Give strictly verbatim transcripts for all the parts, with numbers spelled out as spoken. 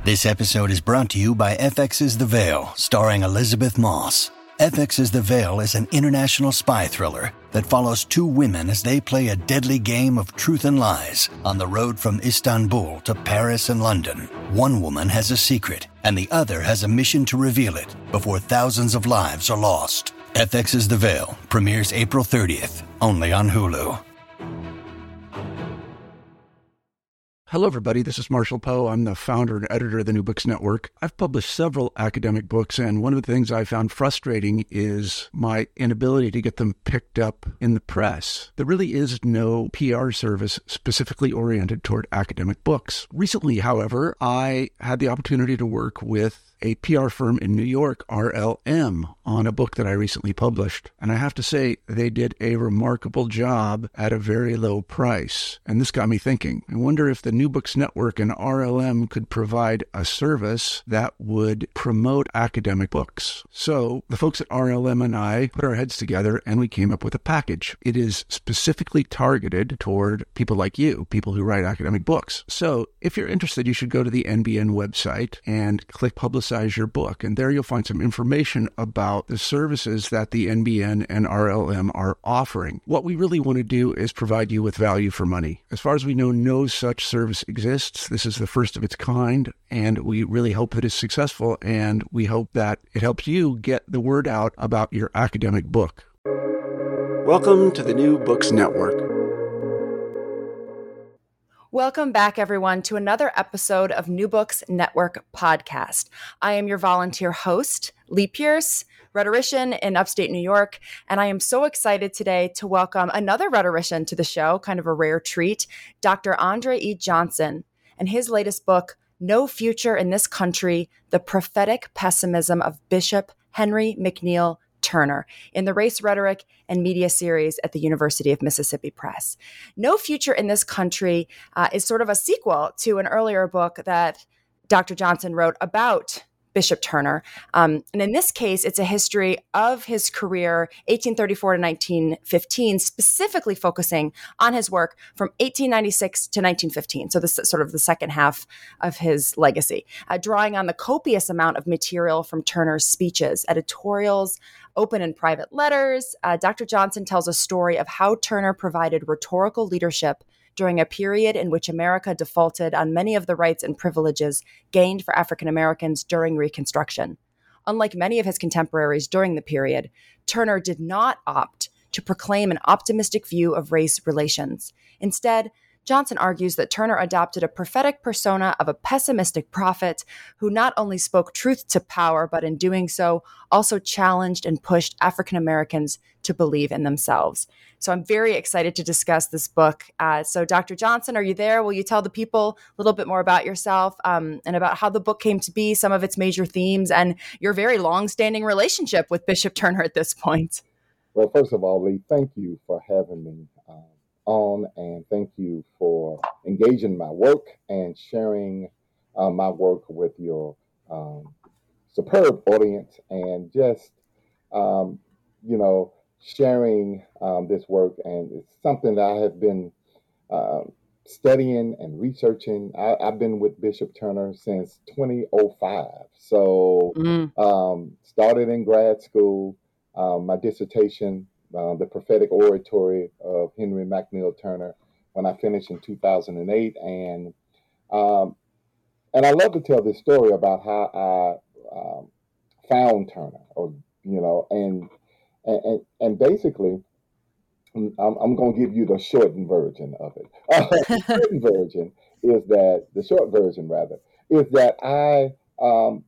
This episode is brought to you by F X's The Veil, starring Elizabeth Moss. F X's The Veil is an international spy thriller that follows two women as they play a deadly game of truth and lies on the road from Istanbul to Paris and London. One woman has a secret, and the other has a mission to reveal it before thousands of lives are lost. F X's The Veil premieres April thirtieth, only on Hulu. Hello, everybody. This is Marshall Poe. I'm the founder and editor of the New Books Network. I've published several academic books, and one of the things I found frustrating is my inability to get them picked up in the press. There really is no P R service specifically oriented toward academic books. Recently, however, I had the opportunity to work with a P R firm in New York, R L M, on a book that I recently published. And I have to say, they did a remarkable job at a very low price. And this got me thinking. I wonder if the New Books Network and R L M could provide a service that would promote academic books. So the folks at R L M and I put our heads together and we came up with a package. It is specifically targeted toward people like you, people who write academic books. So if you're interested, you should go to the N B N website and click Publicize your book. And there you'll find some information about the services that the N B N and R L M are offering. What we really want to do is provide you with value for money. As far as we know, no such service exists. This is the first of its kind, and we really hope it is successful, and we hope that it helps you get the word out about your academic book. Welcome to the New Books Network. Welcome back, everyone, to another episode of New Books Network podcast. I am your volunteer host, Lee Pierce, rhetorician in upstate New York, and I am so excited today to welcome another rhetorician to the show, kind of a rare treat, Doctor Andre E. Johnson, and his latest book, No Future in This Country, The Prophetic Pessimism of Bishop Henry McNeil Turner, in the Race Rhetoric and Media series at the University of Mississippi Press. No Future in This Country uh, is sort of a sequel to an earlier book that Doctor Johnson wrote about Bishop Turner. Um, and in this case, it's a history of his career, eighteen thirty-four to nineteen fifteen, specifically focusing on his work from eighteen ninety-six to nineteen fifteen. So this is sort of the second half of his legacy, uh, drawing on the copious amount of material from Turner's speeches, editorials, open and private letters. Uh, Doctor Johnson tells a story of how Turner provided rhetorical leadership during a period in which America defaulted on many of the rights and privileges gained for African Americans during Reconstruction. Unlike many of his contemporaries during the period, Turner did not opt to proclaim an optimistic view of race relations. Instead, Johnson argues that Turner adopted a prophetic persona of a pessimistic prophet who not only spoke truth to power, but in doing so, also challenged and pushed African Americans to believe in themselves. So I'm very excited to discuss this book. Uh, so Doctor Johnson, are you there? Will you tell the people a little bit more about yourself um, and about how the book came to be, some of its major themes, and your very long-standing relationship with Bishop Turner at this point? Well, first of all, Lee, thank you for having me um, on, and thank you for engaging my work and sharing uh, my work with your um, superb audience, and just, um, you know, sharing um, this work. And it's something that I have been uh, studying and researching. I, I've been with Bishop Turner since twenty oh five. So mm. um, started in grad school, um, my dissertation, uh, the prophetic oratory of Henry McNeil Turner, when I finished in two thousand eight. And um, and I love to tell this story about how I um, found Turner, or, you know, and And, and, and basically, I'm, I'm going to give you the shortened version of it. Uh, the shortened version is that, the short version rather, is that I um,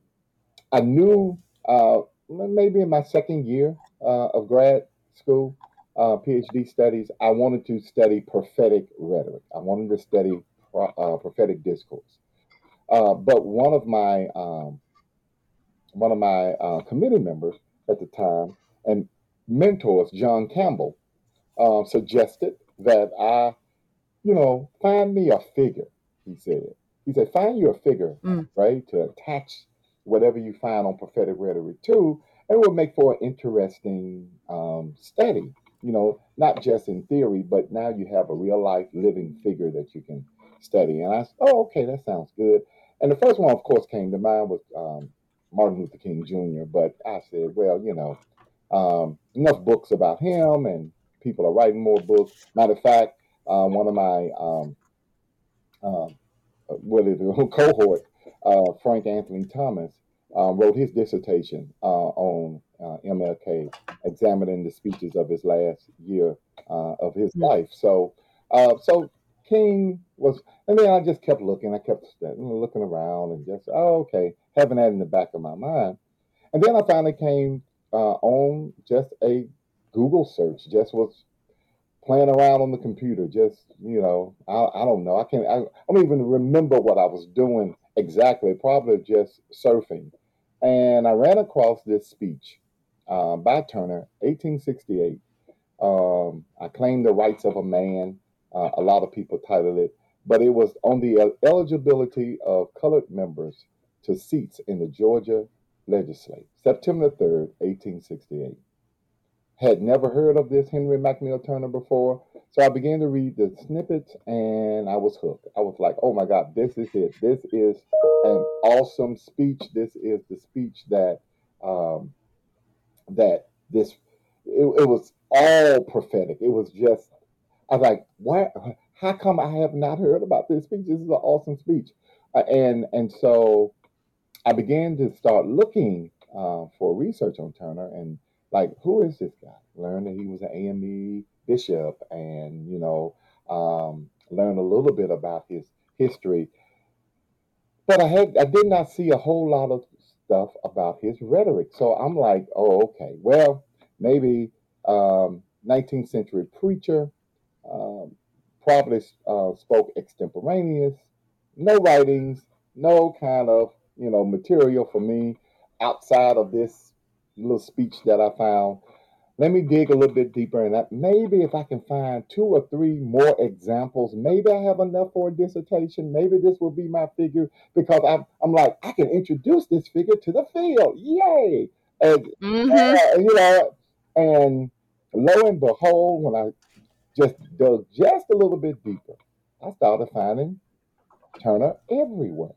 I knew uh, maybe in my second year uh, of grad school, uh, PhD studies, I wanted to study prophetic rhetoric. I wanted to study pro, uh, prophetic discourse. Uh, but one of my um, one of my uh, committee members at the time, and mentors, John Campbell, uh, suggested that I, you know, find me a figure, he said. He said, find you a figure, mm. right, to attach whatever you find on prophetic rhetoric to, and it will make for an interesting um, study, you know, not just in theory, but now you have a real life living figure that you can study. And I said, oh, okay, that sounds good. And the first one, of course, came to mind was um, Martin Luther King Junior But I said, well, you know, um, enough books about him, and people are writing more books. Matter of fact, uh, one of my um, uh, what is it, cohort, uh, Frank Anthony Thomas, uh, wrote his dissertation uh, on uh, M L K, examining the speeches of his last year uh, of his Mm. life. So, uh, so King was, and then I just kept looking. I kept looking around and just, oh, okay, having that in the back of my mind. And then I finally came uh, on just a Google search, just was playing around on the computer. Just, you know, I, I don't know. I can't, I, I don't even remember what I was doing exactly, probably just surfing. And I ran across this speech uh, by Turner, eighteen sixty-eight. Um, I Claim the Rights of a Man. Uh, a lot of people titled it, but it was on the el- eligibility of colored members to seats in the Georgia legislature, September third, eighteen sixty-eight. Had never heard of this Henry McNeil Turner before. So I began to read the snippets and I was hooked. I was like, oh my God, this is it. This is an awesome speech. This is the speech that um, that this it, it was all prophetic. It was just, I was like, why how come I have not heard about this speech? This is an awesome speech. Uh, and and so I began to start looking uh, for research on Turner and like, who is this guy? Learned that he was an A M E bishop, and you know, um, learned a little bit about his history. But I had I did not see a whole lot of stuff about his rhetoric. So I'm like, oh, okay, well, maybe um, nineteenth century preacher, um, probably uh, spoke extemporaneous, no writings, no kind of you know material for me outside of this little speech that I found. Let me dig a little bit deeper in that. Maybe if I can find two or three more examples, maybe I have enough for a dissertation. Maybe this will be my figure because I'm, I'm like, I can introduce this figure to the field. Yay! And, Mm-hmm. uh, you know, and lo and behold, when I just dug just a little bit deeper, I started finding Turner everywhere.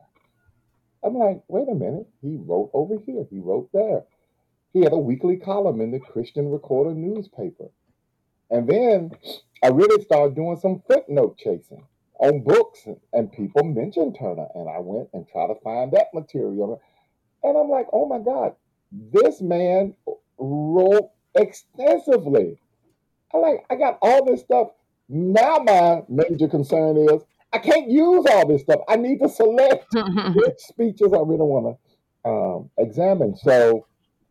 I'm like, wait a minute. He wrote over here. He wrote there. He had a weekly column in the Christian Recorder newspaper. And then I really started doing some footnote chasing on books, and people mentioned Turner. And I went and tried to find that material. And I'm like, oh my God, this man wrote extensively. I like, I got all this stuff. Now my major concern is I can't use all this stuff. I need to select which speeches I really want to um, examine. So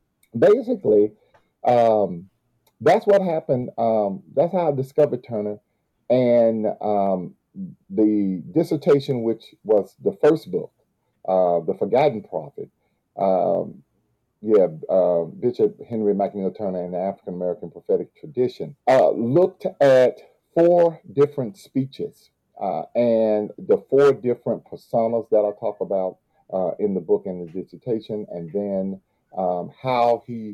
basically, um, that's what happened. Um, that's how I discovered Turner. And um, the dissertation, which was the first book, uh, The Forgotten Prophet, um, yeah, uh, Bishop Henry McNeil Turner and the African American Prophetic Tradition, uh, looked at four different speeches uh, and the four different personas that I talk about uh, in the book and the dissertation, and then um, how he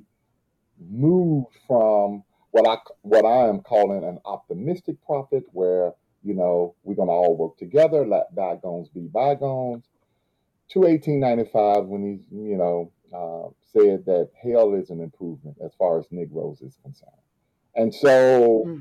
moved from what I what I am calling an optimistic prophet, where you know we're gonna all work together, let bygones be bygones, to eighteen ninety-five when he you know uh, said that hell is an improvement as far as Negroes is concerned. And so, Mm.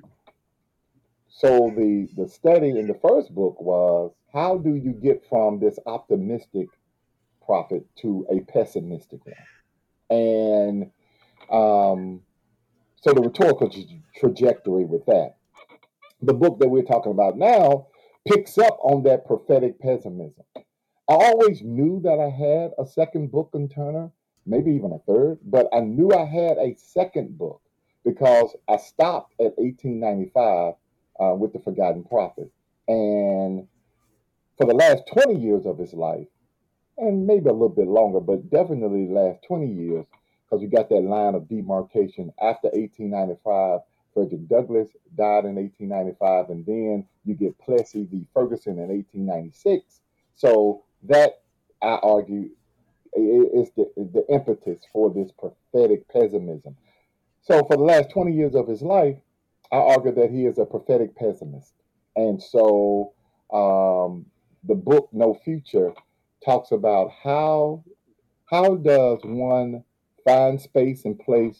so the the study in the first book was how do you get from this optimistic prophet to a pessimistic one, and um, so the rhetorical tra- trajectory with that. The book that we're talking about now picks up on that prophetic pessimism. I always knew that I had a second book in Turner, maybe even a third, but I knew I had a second book because I stopped at eighteen ninety-five uh, with The Forgotten Prophet. And for the last twenty years of his life, and maybe a little bit longer, but definitely the last twenty years, because you got that line of demarcation after eighteen ninety-five. Frederick Douglass died in eighteen ninety-five, and then you get Plessy v. Ferguson in eighteen ninety-six. So that, I argue, is the, the impetus for this prophetic pessimism. So for the last twenty years of his life, I argue that he is a prophetic pessimist. And so um, the book No Future talks about how how does one find space and place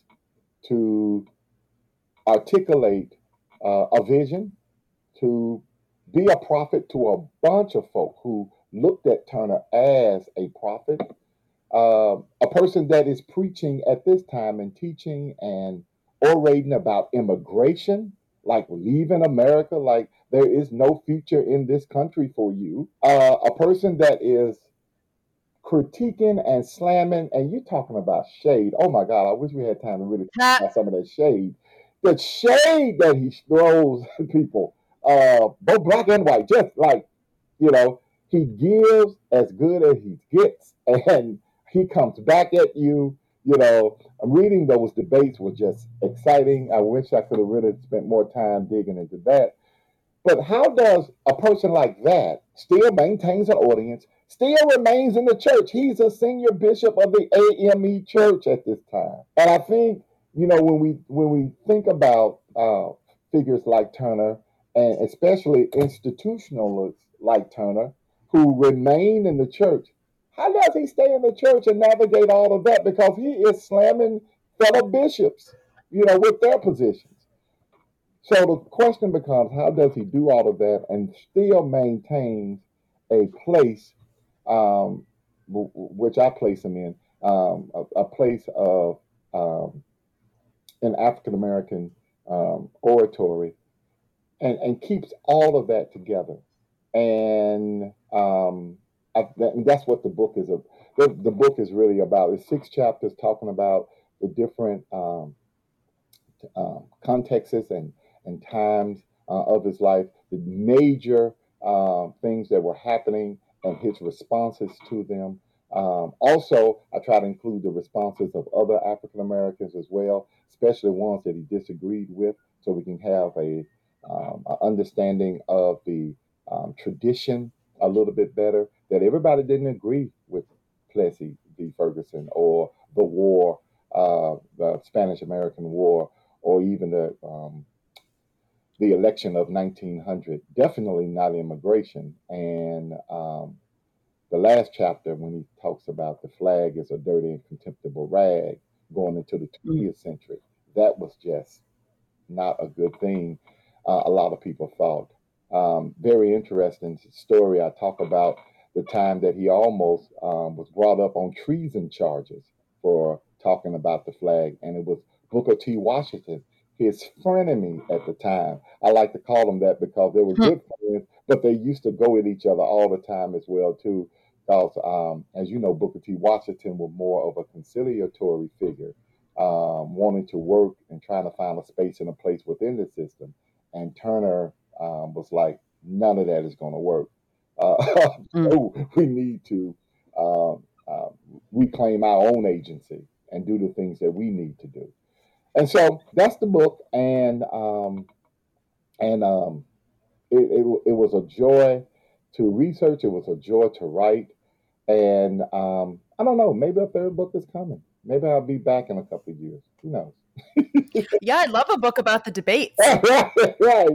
to articulate uh, a vision, to be a prophet to a bunch of folk who looked at Turner as a prophet, uh, a person that is preaching at this time and teaching and orating about immigration, like leaving America, like there is no future in this country for you. Uh, a person that is critiquing and slamming, and you're talking about shade. Oh my God, I wish we had time to really talk about some of that shade. The shade that he throws at people, uh, both black and white, just like, you know, he gives as good as he gets, and he comes back at you. You know, reading those debates was just exciting. I wish I could have really spent more time digging into that. But how does a person like that still maintains an audience, still remains in the church? He's a senior bishop of the A M E Church at this time. And I think, you know, when we when we think about uh, figures like Turner, and especially institutionalists like Turner, who remain in the church, how does he stay in the church and navigate all of that? Because he is slamming fellow bishops, you know, with their positions. So the question becomes, how does he do all of that and still maintain a place, um, w- which I place him in, um, a, a place of um, an African American um, oratory, and, and keeps all of that together. And um, I, that, and that's what the book is. A, the, the book is really about. It's six chapters talking about the different um, um, contexts and, and times uh, of his life, the major uh, things that were happening and his responses to them. Um, also, I try to include the responses of other African Americans as well, especially ones that he disagreed with, so we can have a, um, a understanding of the um, tradition a little bit better, that everybody didn't agree with Plessy v. Ferguson or the war, uh, the Spanish-American War, or even the um, the election of nineteen hundred. Definitely not immigration. And um, the last chapter, when he talks about the flag is a dirty and contemptible rag going into the twentieth century, that was just not a good thing. Uh, a lot of people thought. Um, very interesting story. I talk about the time that he almost um, was brought up on treason charges for talking about the flag, and it was Booker T. Washington, his frenemy at the time. I like to call them that because they were good friends, but they used to go at each other all the time as well too. Because, um, as you know, Booker T. Washington was more of a conciliatory figure, um, wanting to work and trying to find a space and a place within the system. And Turner um, was like, none of that is going to work. Uh, mm. So we need to uh, uh, reclaim our own agency and do the things that we need to do. And so that's the book. And um, and um, it, it, it was a joy to research. It was a joy to write. And um, I don't know, maybe a third book is coming. Maybe I'll be back in a couple of years. Who knows? Yeah, I'd love a book about the debates. right, right.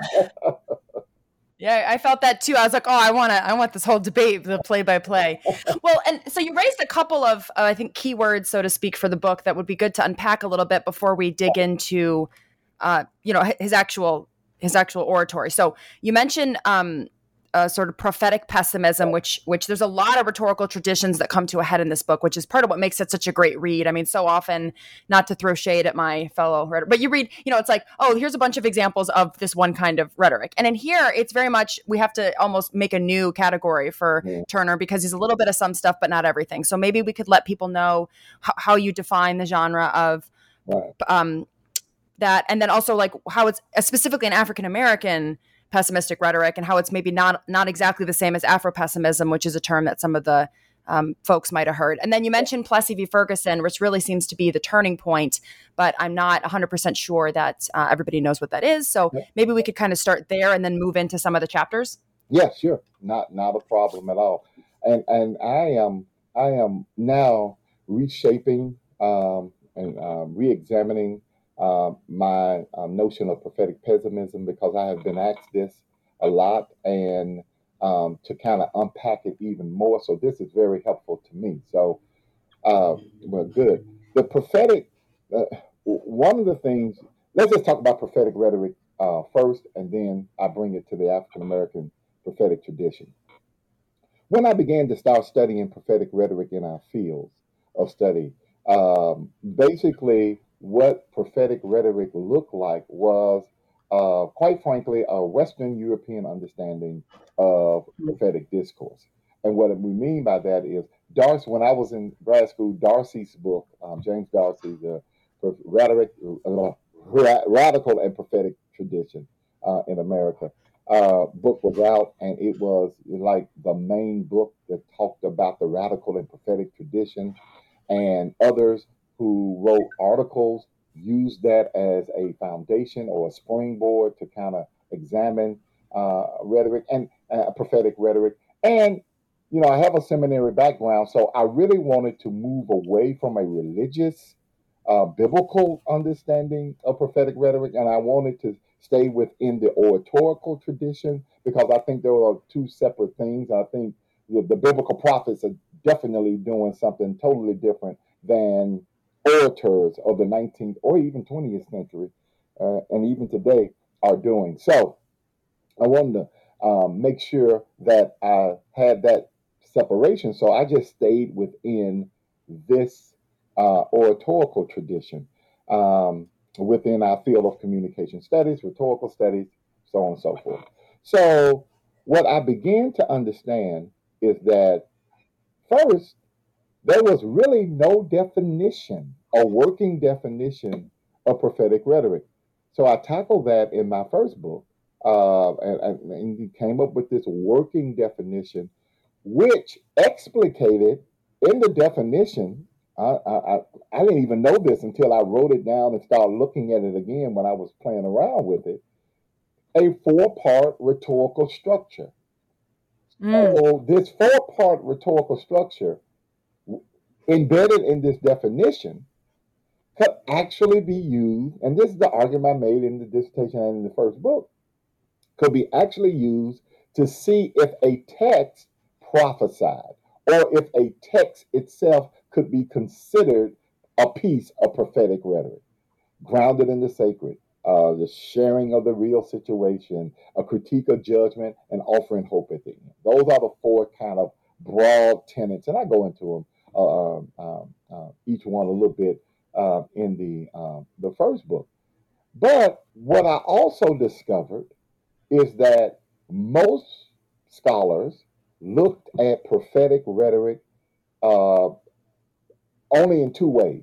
Yeah, I felt that too. I was like, oh, I want to, I want this whole debate, the play by play. Well, and so you raised a couple of, uh, I think, keywords, so to speak, for the book that would be good to unpack a little bit before we dig into, uh, you know, his actual, his actual oratory. So you mentioned, um, a sort of prophetic pessimism, which which there's a lot of rhetorical traditions that come to a head in this book, which is part of what makes it such a great read. I mean, so often, not to throw shade at my fellow rhetoric, but you read, you know, it's like, oh, here's a bunch of examples of this one kind of rhetoric. And in here, it's very much, we have to almost make a new category for yeah. Turner, because he's a little bit of some stuff, but not everything. So maybe we could let people know h- how you define the genre of right. um, that. And then also like how it's uh, specifically an African-American pessimistic rhetoric, and how it's maybe not not exactly the same as Afro-pessimism, which is a term that some of the um, folks might have heard. And then you mentioned Plessy v. Ferguson, which really seems to be the turning point, but I'm not one hundred percent sure that uh, everybody knows what that is. So maybe we could kind of start there and then move into some of the chapters. Yeah, sure. Not not a problem at all. And and I am I am now reshaping um, and um, re-examining Uh, my um, notion of prophetic pessimism, because I have been asked this a lot, and um, to kind of unpack it even more. So this is very helpful to me. So, uh, well, good. The prophetic, uh, one of the things, let's just talk about prophetic rhetoric uh, first, and then I bring it to the African American prophetic tradition. When I began to start studying prophetic rhetoric in our fields of study, um, basically what prophetic rhetoric looked like was, uh, quite frankly, a Western European understanding of prophetic discourse. And what we mean by that is, Darcy, when I was in grad school, Darcy's book, um, James Darcy's uh, rhetoric, uh, Radical and Prophetic Tradition uh, in America, uh, book was out, and it was like the main book that talked about the radical and prophetic tradition. And others who wrote articles used that as a foundation or a springboard to kind of examine uh, rhetoric and uh, prophetic rhetoric. And, you know, I have a seminary background, so I really wanted to move away from a religious, uh, biblical understanding of prophetic rhetoric, and I wanted to stay within the oratorical tradition because I think there are two separate things. I think the, the biblical prophets are definitely doing something totally different than orators of the nineteenth or even twentieth century, uh, and even today are doing. So I wanted to um, make sure that I had that separation. So I just stayed within this uh, oratorical tradition um, within our field of communication studies, rhetorical studies, so on and so forth. So what I began to understand is that first, there was really no definition, a working definition of prophetic rhetoric. So I tackled that in my first book, uh, and, and came up with this working definition, which explicated in the definition. I, I, I didn't even know this until I wrote it down and started looking at it again when I was playing around with it. A four-part rhetorical structure. Mm. So this four-part rhetorical structure embedded in this definition could actually be used, and this is the argument I made in the dissertation and in the first book, could be actually used to see if a text prophesied or if a text itself could be considered a piece of prophetic rhetoric, grounded in the sacred, uh, the sharing of the real situation, a critique of judgment, and offering hope at the end. Those are the four kind of broad tenets, and I go into them uh, um, uh, each one a little bit uh, in the uh, the first book. But what I also discovered is that most scholars looked at prophetic rhetoric uh, only in two ways: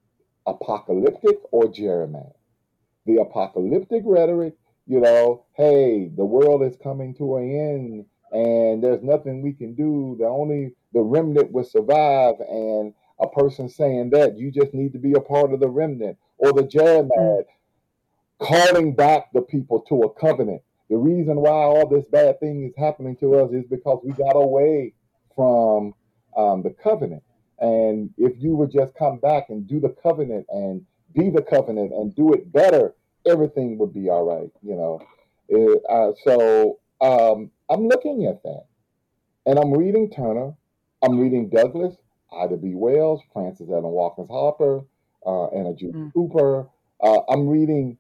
apocalyptic or Jeremiah. The apocalyptic rhetoric, you know, hey, the world is coming to an end and there's nothing we can do. The only the remnant will survive, and a person saying that you just need to be a part of the remnant, or the Jeremiah mm. calling back the people to a covenant. The reason why all this bad thing is happening to us is because we got away from um, the covenant. And if you would just come back and do the covenant and be the covenant and do it better, everything would be all right, you know. It, uh, so um, I'm looking at that, and I'm reading Turner, I'm reading Douglas, Ida B. Wells, Francis Allen Watkins Harper, uh, Anna Judith mm. Cooper. Uh, I'm reading,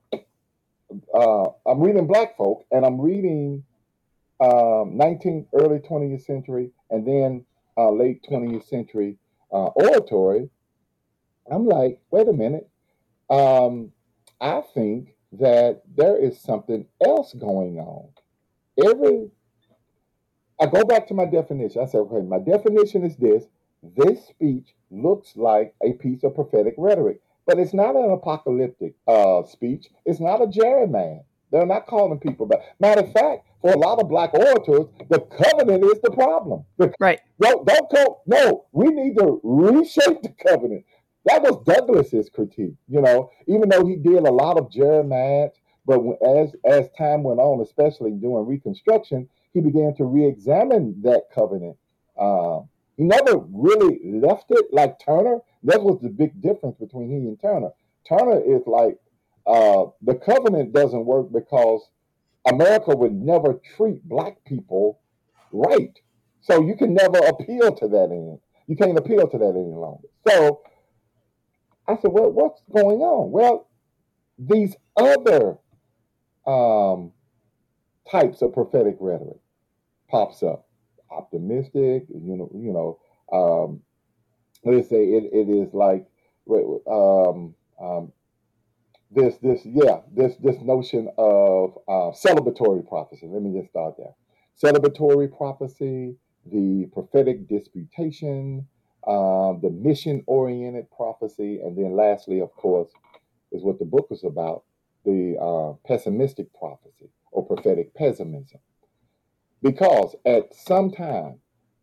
uh, I'm reading Black folk, and I'm reading um, nineteenth, early twentieth century, and then uh, late twentieth century uh, oratory. I'm like, wait a minute. Um, I think that there is something else going on. Every, I go back to my definition. I say, okay, my definition is this. This speech looks like a piece of prophetic rhetoric, but it's not an apocalyptic uh, speech. It's not a Jeremiah. They're not calling people back. Matter of fact, for a lot of Black orators, the covenant is the problem. The, right. Don't, don't call, no, we need to reshape the covenant. That was Douglas's critique, you know, even though he did a lot of Jeremiah, but as as time went on, especially during Reconstruction, he began to re-examine that covenant. Uh, he never really left it like Turner. That was the big difference between he and Turner. Turner is like, uh, the covenant doesn't work because America would never treat Black people right. So you can never appeal to that any. You can't appeal to that any longer. So I said, well, what's going on? Well, these other um, types of prophetic rhetoric pops up. Optimistic, you know, you know, um, let's say it, it is like um, um, this this yeah this this notion of uh, celebratory prophecy. Let me just start there. Celebratory prophecy, the prophetic disputation, um, the mission-oriented prophecy, and then lastly, of course, is what the book is about: the uh, pessimistic prophecy or prophetic pessimism. Because at some time,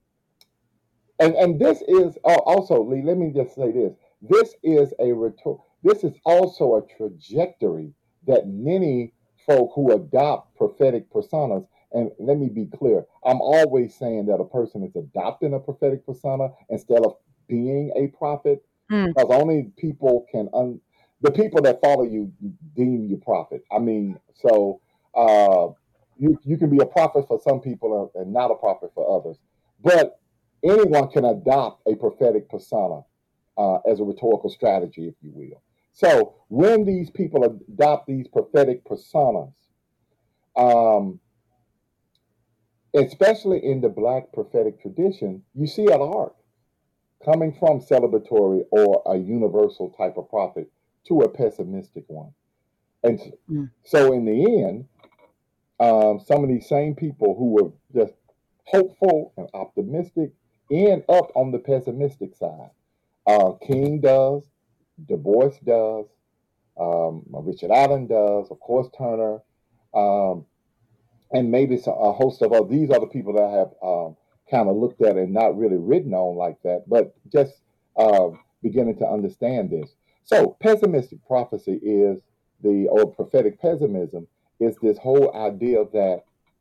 and and this is uh, also, Lee. Let me just say this: this is a rhetor- This is also a trajectory that many folk who adopt prophetic personas. And let me be clear: I'm always saying that a person is adopting a prophetic persona instead of being a prophet, Mm. because only people can un- the people that follow you deem you prophet. I mean, so uh, you you can be a prophet for some people and not a prophet for others, but anyone can adopt a prophetic persona uh, as a rhetorical strategy, if you will. So when these people adopt these prophetic personas, um, especially in the Black prophetic tradition, you see an arc coming from celebratory or a universal type of prophet to a pessimistic one. And mm. so in the end, um, some of these same people who were just hopeful and optimistic end up on the pessimistic side. Uh, King does, Du Bois does, um, Richard Allen does, of course, Turner, um, and maybe some, a host of other. These are the people that I have um, kind of looked at and not really written on like that, but just uh, beginning to understand this. So, pessimistic prophecy is the, or prophetic pessimism is this whole idea that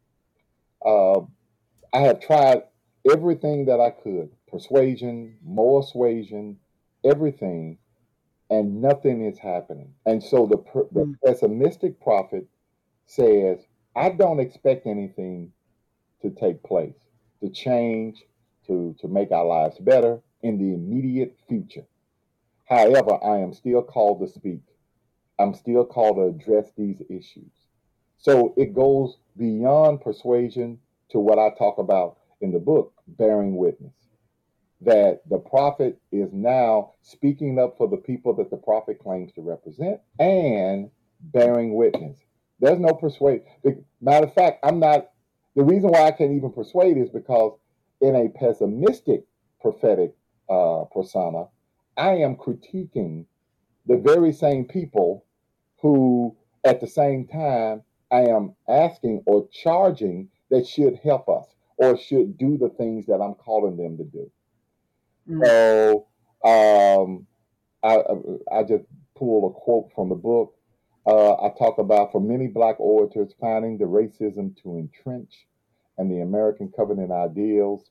uh, I have tried everything that I could, persuasion, moral suasion, everything, and nothing is happening. And so the, the mm. pessimistic prophet says, I don't expect anything to take place, to change, to, to make our lives better in the immediate future. However, I am still called to speak. I'm still called to address these issues. So it goes beyond persuasion to what I talk about in the book, bearing witness. That the prophet is now speaking up for the people that the prophet claims to represent and bearing witness. There's no persuade. Matter of fact, I'm not, the reason why I can't even persuade is because in a pessimistic prophetic uh, persona, I am critiquing the very same people who, at the same time, I am asking or charging that should help us or should do the things that I'm calling them to do. Mm. So um, I, I just pulled a quote from the book. Uh, I talk about, for many Black orators, finding the racism to entrench and the American covenant ideals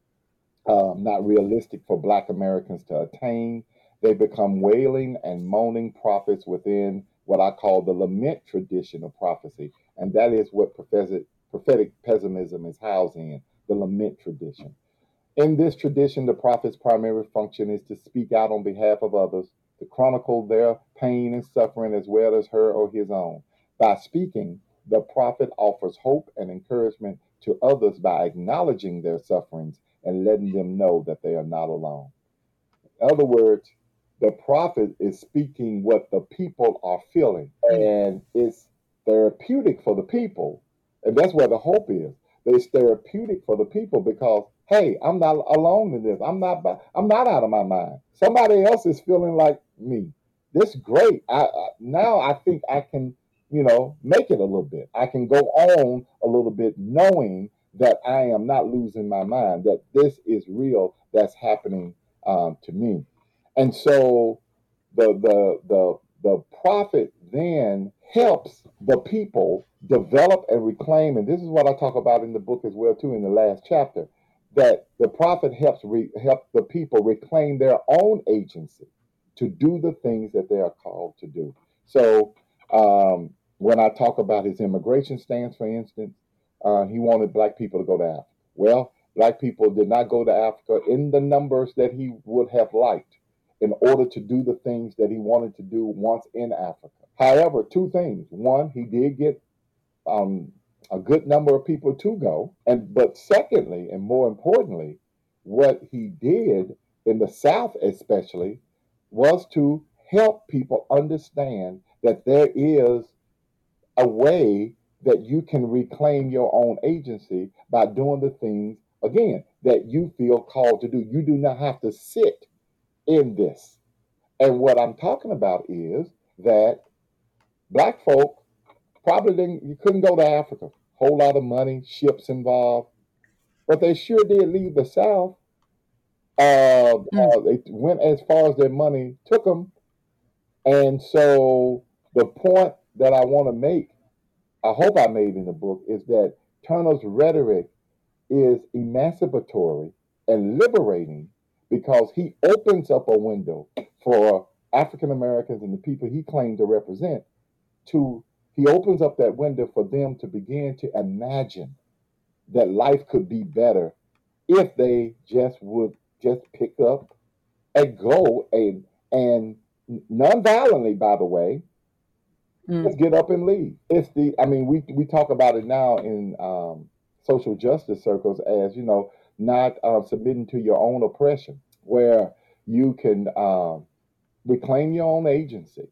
um, not realistic for Black Americans to attain. They become wailing and moaning prophets within what I call the lament tradition of prophecy. And that is what prophetic, prophetic pessimism is housed in, the lament tradition. In this tradition, the prophet's primary function is to speak out on behalf of others, to chronicle their pain and suffering as well as her or his own. By speaking, the prophet offers hope and encouragement to others by acknowledging their sufferings and letting them know that they are not alone. In other words, the prophet is speaking what the people are feeling, and it's therapeutic for the people. And that's where the hope is. It's therapeutic for the people because, hey, I'm not alone in this. I'm not. I'm not out of my mind. Somebody else is feeling like me. This is great. I, I now I think I can, you know, make it a little bit. I can go on a little bit, knowing that I am not losing my mind. That this is real. That's happening um, to me. And so the the the the prophet then helps the people develop and reclaim, and this is what I talk about in the book as well too in the last chapter, that the prophet helps re, help the people reclaim their own agency to do the things that they are called to do. So um, when I talk about his immigration stance, for instance, uh, he wanted Black people to go to Africa. Well, black people did not go to Africa in the numbers that he would have liked in order to do the things that he wanted to do once in Africa. However, two things. One, he did get um, a good number of people to go. And but secondly, and more importantly, what he did in the South especially was to help people understand that there is a way that you can reclaim your own agency by doing the things, again, that you feel called to do. You do not have to sit in this. And what I'm talking about is that black folk probably didn't, you couldn't go to Africa. Whole lot of money, ships involved, but they sure did leave the South. Uh, Mm. uh, they went as far as their money took them. And so the point that I want to make, I hope I made in the book, is that Turner's rhetoric is emancipatory and liberating because he opens up a window for African Americans and the people he claimed to represent to, he opens up that window for them to begin to imagine that life could be better if they just would just pick up and go and and non-violently, by the way, Mm. just get up and leave. It's the, I mean, we we talk about it now in um, social justice circles as, you know, not uh, submitting to your own oppression, where you can um, reclaim your own agency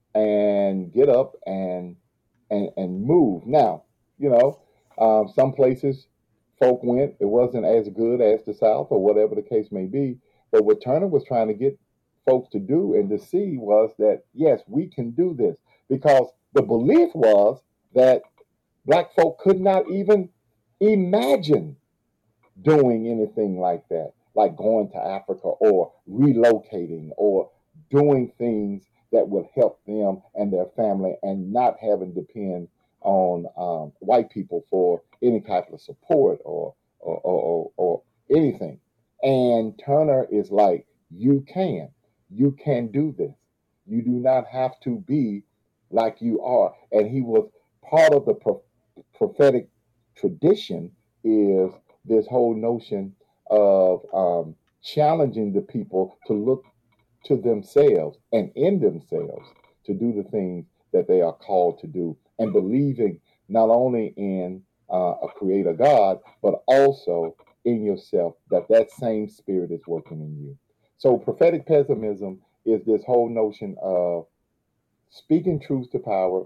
and get up and and and move. Now, you know, um, some places folk went, it wasn't as good as the South or whatever the case may be. But what Turner was trying to get folks to do and to see was that yes, we can do this, because the belief was that black folk could not even imagine doing anything like that, like going to Africa or relocating or doing things that would help them and their family and not having to depend on um, white people for any type of support or or, or, or or anything. And Turner is like, you can, you can do this. You do not have to be like you are. And he was part of the pro- prophetic tradition is this whole notion of um, challenging the people to look to themselves and in themselves to do the things that they are called to do, and believing not only in uh, a creator God, but also in yourself, that that same spirit is working in you. So prophetic pessimism is this whole notion of speaking truth to power,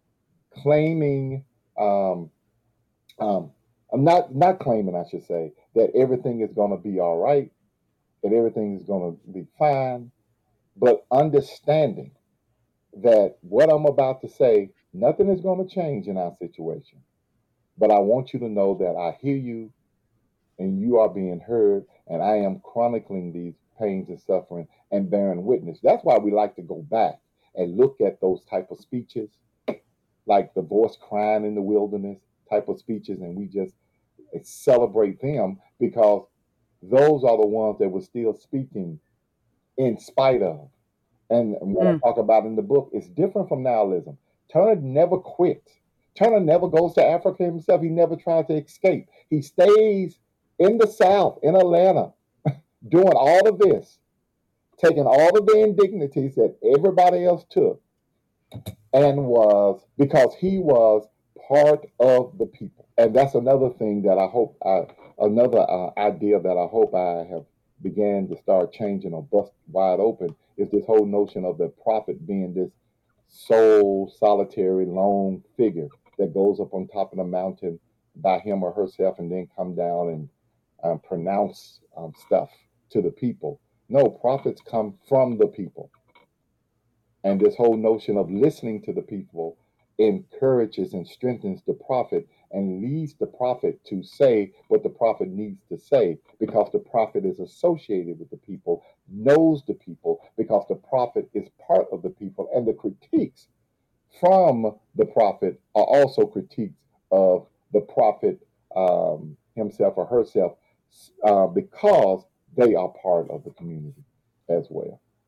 claiming um, um, I'm not not claiming, I should say, that everything is going to be all right, that everything is going to be fine, but understanding that what I'm about to say, nothing is going to change in our situation. But I want you to know that I hear you and you are being heard, and I am chronicling these pains and suffering and bearing witness. That's why we like to go back and look at those type of speeches, like the voice crying in the wilderness type of speeches, and we just celebrate them because those are the ones that were still speaking in spite of. And what I Mm. talk about in the book is different from nihilism. Turner never quit. Turner never goes to Africa himself. He never tries to escape. He stays in the South, in Atlanta, doing all of this, taking all of the indignities that everybody else took, and was because he was part of the people. And that's another thing that I hope I, another uh, idea that I hope I have began to start changing or bust wide open is this whole notion of the prophet being this sole, solitary, lone figure that goes up on top of the mountain by him or herself and then come down and um, pronounce um, stuff to the people. No, prophets come from the people. And this whole notion of listening to the people encourages and strengthens the prophet and leads the prophet to say what the prophet needs to say, because the prophet is associated with the people, knows the people, because the prophet is part of the people. And the critiques from the prophet are also critiques of the prophet um, himself or herself, uh, because they are part of the community as well.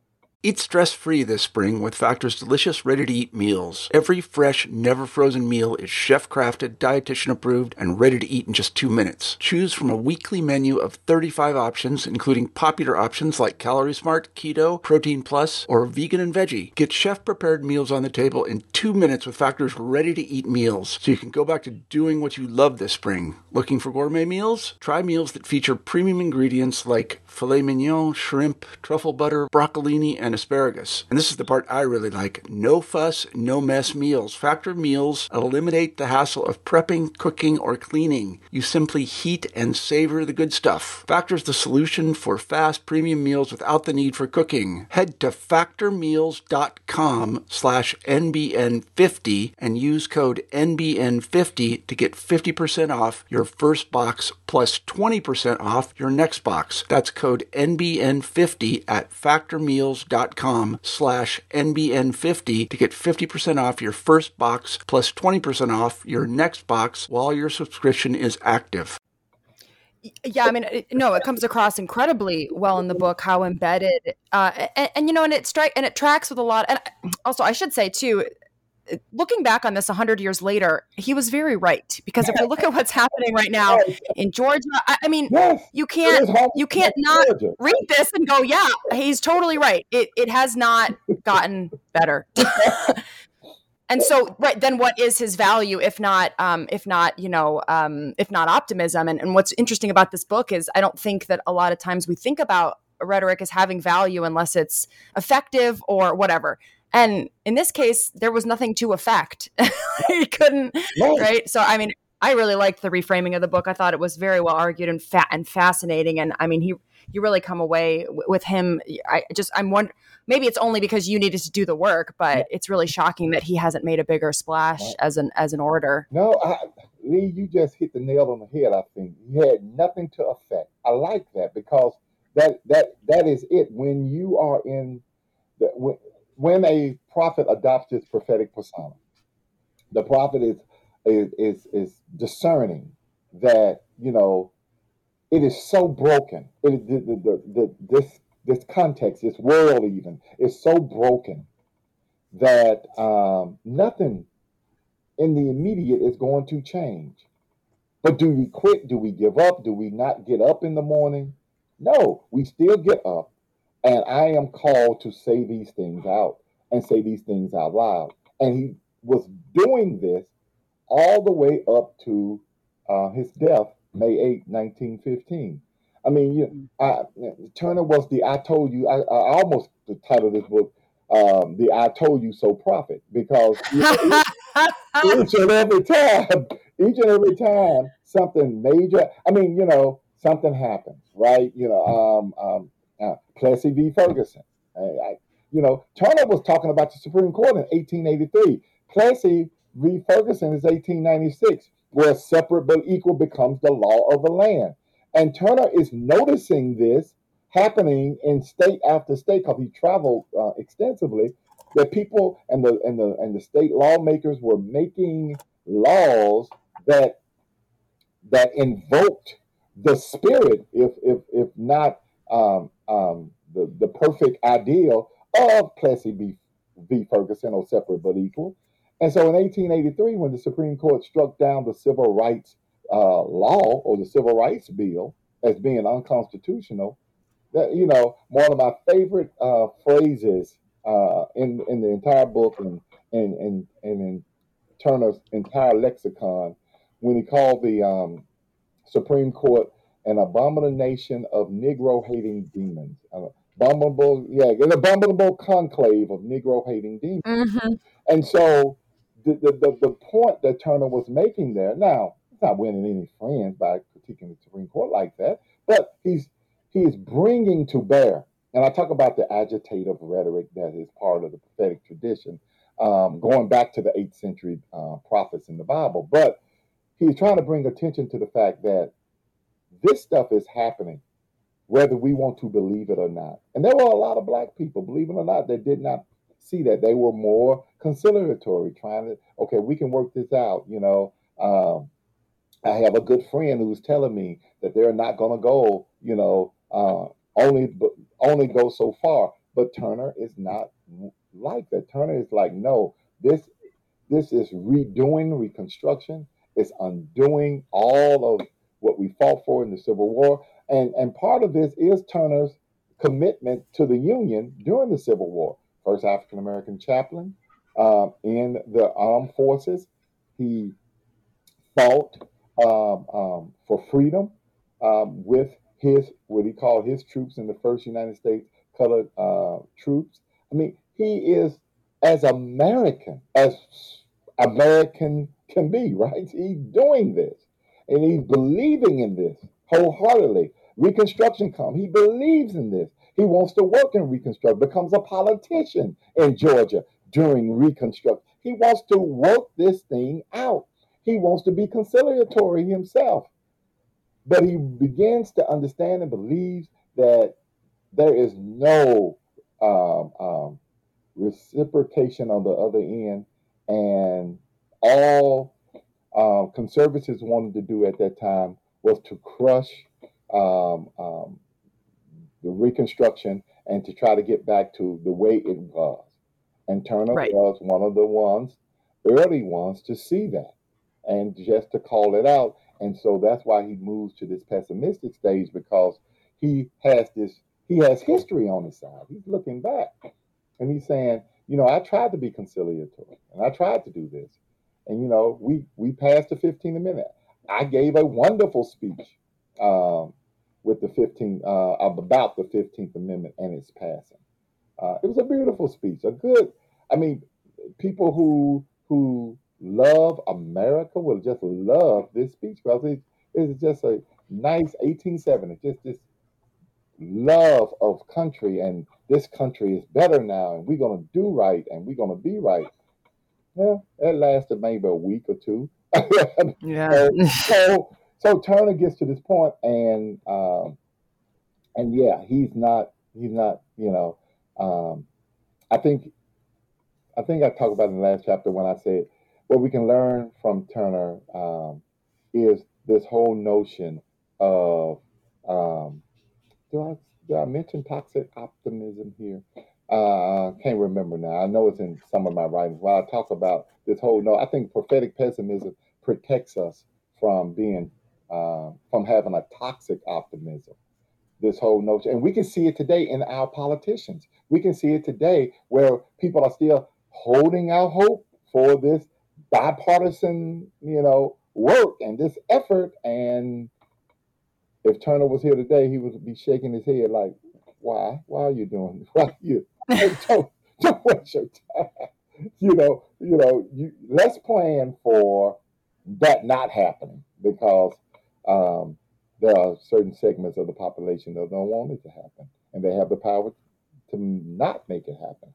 Eat stress-free this spring with Factor's delicious, ready-to-eat meals. Every fresh, never-frozen meal is chef-crafted, dietitian-approved, and ready to eat in just two minutes. Choose from a weekly menu of thirty-five options, including popular options like Calorie Smart, Keto, Protein Plus, or Vegan and Veggie. Get chef-prepared meals on the table in two minutes with Factor's ready-to-eat meals, so you can go back to doing what you love this spring. Looking for gourmet meals? Try meals that feature premium ingredients like filet mignon, shrimp, truffle butter, broccolini, and asparagus. And this is the part I really like. No fuss, no mess meals. Factor meals eliminate the hassle of prepping, cooking, or cleaning. You simply heat and savor the good stuff. Factor's the solution for fast premium meals without the need for cooking. Head to factormeals.com slash NBN50 and use code N B N fifty to get fifty percent off your first box plus twenty percent off your next box. That's code N B N fifty at factormeals.com slash NBN50 to get fifty percent off your first box plus twenty percent off your next box while your subscription is active. Yeah, I mean, it, no, it comes across incredibly well in the book how embedded, uh, and, and you know, and it strike and it tracks with a lot. And also, I should say too, looking back on this a hundred years later, he was very right, because if you look at what's happening right now in Georgia, I, I mean, Yes, you can't you can't not Georgia. read this and go, yeah, he's totally right. It it has not gotten better. And so, right, then what is his value if not, um, if not, you know, um, if not optimism? And, and what's interesting about this book is I don't think that a lot of times we think about rhetoric as having value unless it's effective or whatever. And in this case, there was nothing to affect. He couldn't, No. right? So, I mean, I really liked the reframing of the book. I thought it was very well argued and fat and fascinating. And I mean, he, you really come away w- with him. I just, I'm wondering, maybe it's only because you needed to do the work, but it's really shocking that he hasn't made a bigger splash as an, as an orator. No, I, Lee, you just hit the nail on the head. I think he had nothing to affect. I like that, because that that that is it. When you are in the when, when a prophet adopts his prophetic persona, the prophet is is is, is discerning that, you know, it is so broken. It, the, the, the, the, this this context, this world even, is so broken that um, nothing in the immediate is going to change. But do we quit? Do we give up? Do we not get up in the morning? No, we still get up. And I am called to say these things out and say these things out loud. And he was doing this all the way up to uh, his death, May eighth, nineteen fifteen. I mean, you, I, Turner was the I told you, I, I almost the title of this book, um, the I told you so prophet, because you know, each and every time, each and every time something major, I mean, you know, something happens, right? You know, um, um, uh, Plessy v. Ferguson. I, I, you know, Turner was talking about the Supreme Court in eighteen eighty-three. Plessy v. Ferguson is eighteen ninety-six, where separate but equal becomes the law of the land. And Turner is noticing this happening in state after state, because he traveled uh, extensively, that people and the and the and the state lawmakers were making laws that that invoked the spirit, if if if not um, um, the the perfect ideal of Plessy v. v. Ferguson, or separate but equal. And so in eighteen eighty-three, when the Supreme Court struck down the Civil Rights uh, Law, or the Civil Rights Bill, as being unconstitutional, that, you know, one of my favorite uh, phrases uh, in in the entire book, and and and, and in Turner's entire lexicon, when he called the um, Supreme Court an abomination of Negro-hating demons. Uh, abominable, yeah, an abominable conclave of Negro-hating demons. Mm-hmm. And so the, the, the, the point that Turner was making there, now, he's not winning any friends by critiquing the Supreme Court like that, but he's he is bringing to bear, and I talk about the agitative rhetoric that is part of the prophetic tradition, um, going back to the eighth century uh, prophets in the Bible, but he's trying to bring attention to the fact that this stuff is happening, whether we want to believe it or not. And there were a lot of black people, believe it or not, that did not see that. They were more conciliatory, trying to, okay, we can work this out. You know, um, I have a good friend who's telling me that they're not going to go, you know, uh, only only go so far. But Turner is not like that. Turner is like, no, this this is redoing Reconstruction. It's undoing all of what we fought for in the Civil War. And, and part of this is Turner's commitment to the Union during the Civil War. First African American chaplain uh, in the armed forces. He fought um, um, for freedom um, with his, what he called his troops in the first United States colored uh, troops. I mean, he is as American as American can be, right? He's doing this and he's believing in this wholeheartedly. Reconstruction comes. He believes in this. He wants to work in Reconstruction, becomes a politician in Georgia during Reconstruction. He wants to work this thing out. He wants to be conciliatory himself. But he begins to understand and believes that there is no um, um, reciprocation on the other end. And all uh, conservatives wanted to do at that time was to crush um, um, the Reconstruction and to try to get back to the way it was. And Turner right. was one of the ones, early ones, to see that and just to call it out. And so that's why he moves to this pessimistic stage, because he has this, he has history on his side. He's looking back and he's saying, you know, I tried to be conciliatory and I tried to do this. And, you know, we, we passed the fifteenth Amendment. I gave a wonderful speech um, with the fifteenth, uh, about the fifteenth Amendment and its passing. Uh, it was a beautiful speech, a good, I mean, people who, who love America will just love this speech, because it, it's just a nice eighteen seventy, just this love of country, and this country is better now, and we're going to do right, and we're going to be right. Yeah, it lasted maybe a week or two. Yeah. so, so, so Turner gets to this point, and um, and yeah, he's not, he's not, you know, um, I think, I think I talked about in the last chapter when I said what we can learn from Turner um, is this whole notion of, um, do I, did I mention toxic optimism here? I uh, can't remember now. I know it's in some of my writings. While I talk about this whole, no, I think prophetic pessimism protects us from being, uh, from having a toxic optimism. This whole notion, and we can see it today in our politicians. We can see it today where people are still holding out hope for this bipartisan, you know, work and this effort. And if Turner was here today, he would be shaking his head like, why? Why are you doing this? Why are you? don't, don't waste your time. You know, you know, you, let's plan for that not happening, because um, there are certain segments of the population that don't want it to happen, and they have the power to not make it happen.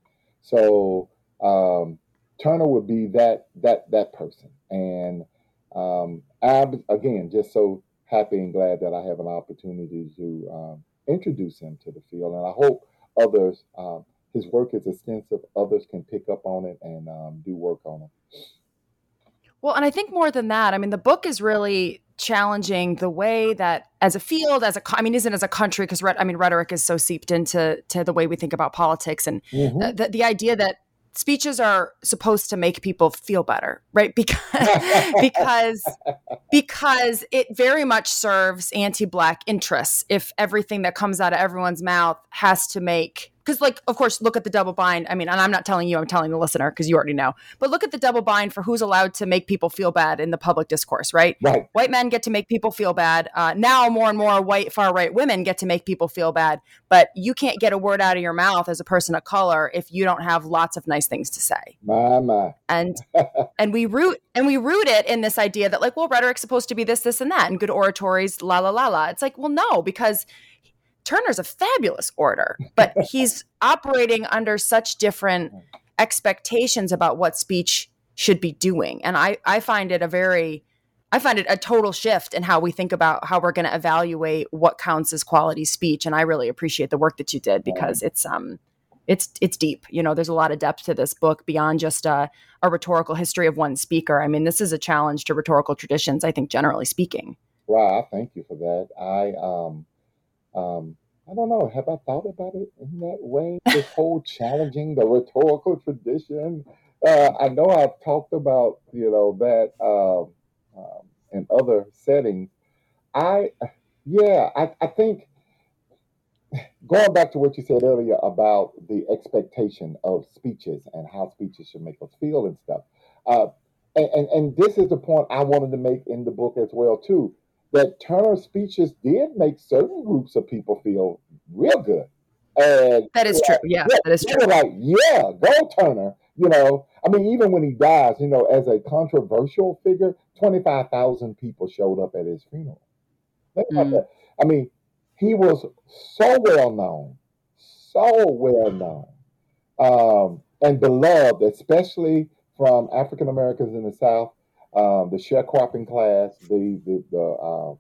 So um, Turner would be that that that person, and um, I'm again just so happy and glad that I have an opportunity to um, introduce him to the field, and I hope others. Um, his work is extensive; others can pick up on it and um, do work on it. Well, and I think more than that, I mean, the book is really challenging the way that as a field, as a, I mean, isn't as a country, because I mean, rhetoric is so seeped into to the way we think about politics, and mm-hmm. the, the idea that speeches are supposed to make people feel better, right? Because because because it very much serves anti-Black interests if everything that comes out of everyone's mouth has to make. Because, like, of course, look at the double bind. I mean, and I'm not telling you, I'm telling the listener, because you already know. But look at the double bind for who's allowed to make people feel bad in the public discourse, right? Right. White men get to make people feel bad. Uh, now, more and more white far-right women get to make people feel bad. But you can't get a word out of your mouth as a person of color if you don't have lots of nice things to say. My, my. And and we root and we root it in this idea that, like, well, rhetoric's supposed to be this, this, and that, and good oratories, la la la la. It's like, well, no, because Turner's a fabulous orator, but he's operating under such different expectations about what speech should be doing. And I, I find it a very, I find it a total shift in how we think about how we're going to evaluate what counts as quality speech. And I really appreciate the work that you did, because it's, um, it's, it's deep. You know, there's a lot of depth to this book beyond just a, a rhetorical history of one speaker. I mean, this is a challenge to rhetorical traditions, I think, generally speaking. Wow. Thank you for that. I, um, Um, I don't know. Have I thought about it in that way? This whole challenging the rhetorical tradition. Uh, I know I've talked about you know that um, um, in other settings. I yeah, I, I think going back to what you said earlier about the expectation of speeches and how speeches should make us feel and stuff. Uh, and, and, and this is the point I wanted to make in the book as well too. That Turner's speeches did make certain groups of people feel real good, and That is true. Yeah, yeah, that is they true. were like, "Yeah, go Turner." You know, I mean, even when he dies, you know, as a controversial figure, twenty-five thousand people showed up at his funeral. Think about Mm. that. I mean, he was so well known, so well known, um, and beloved, especially from African Americans in the South, um, the sharecropping class, the the, the uh,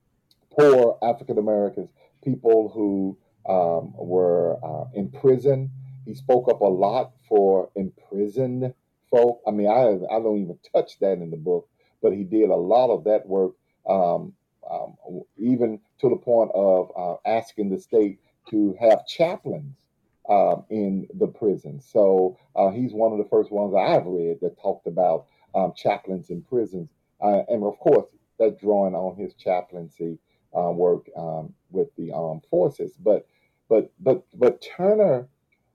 poor African Americans, people who um, were uh, in prison. He spoke up a lot for imprisoned folk. I mean, I I don't even touch that in the book, but he did a lot of that work, um, um, even to the point of uh, asking the state to have chaplains um, in the prison. So uh, he's one of the first ones I've read that talked about um, chaplains in prisons, uh, and of course that drawing on his chaplaincy uh, work um, with the armed forces. But but but but Turner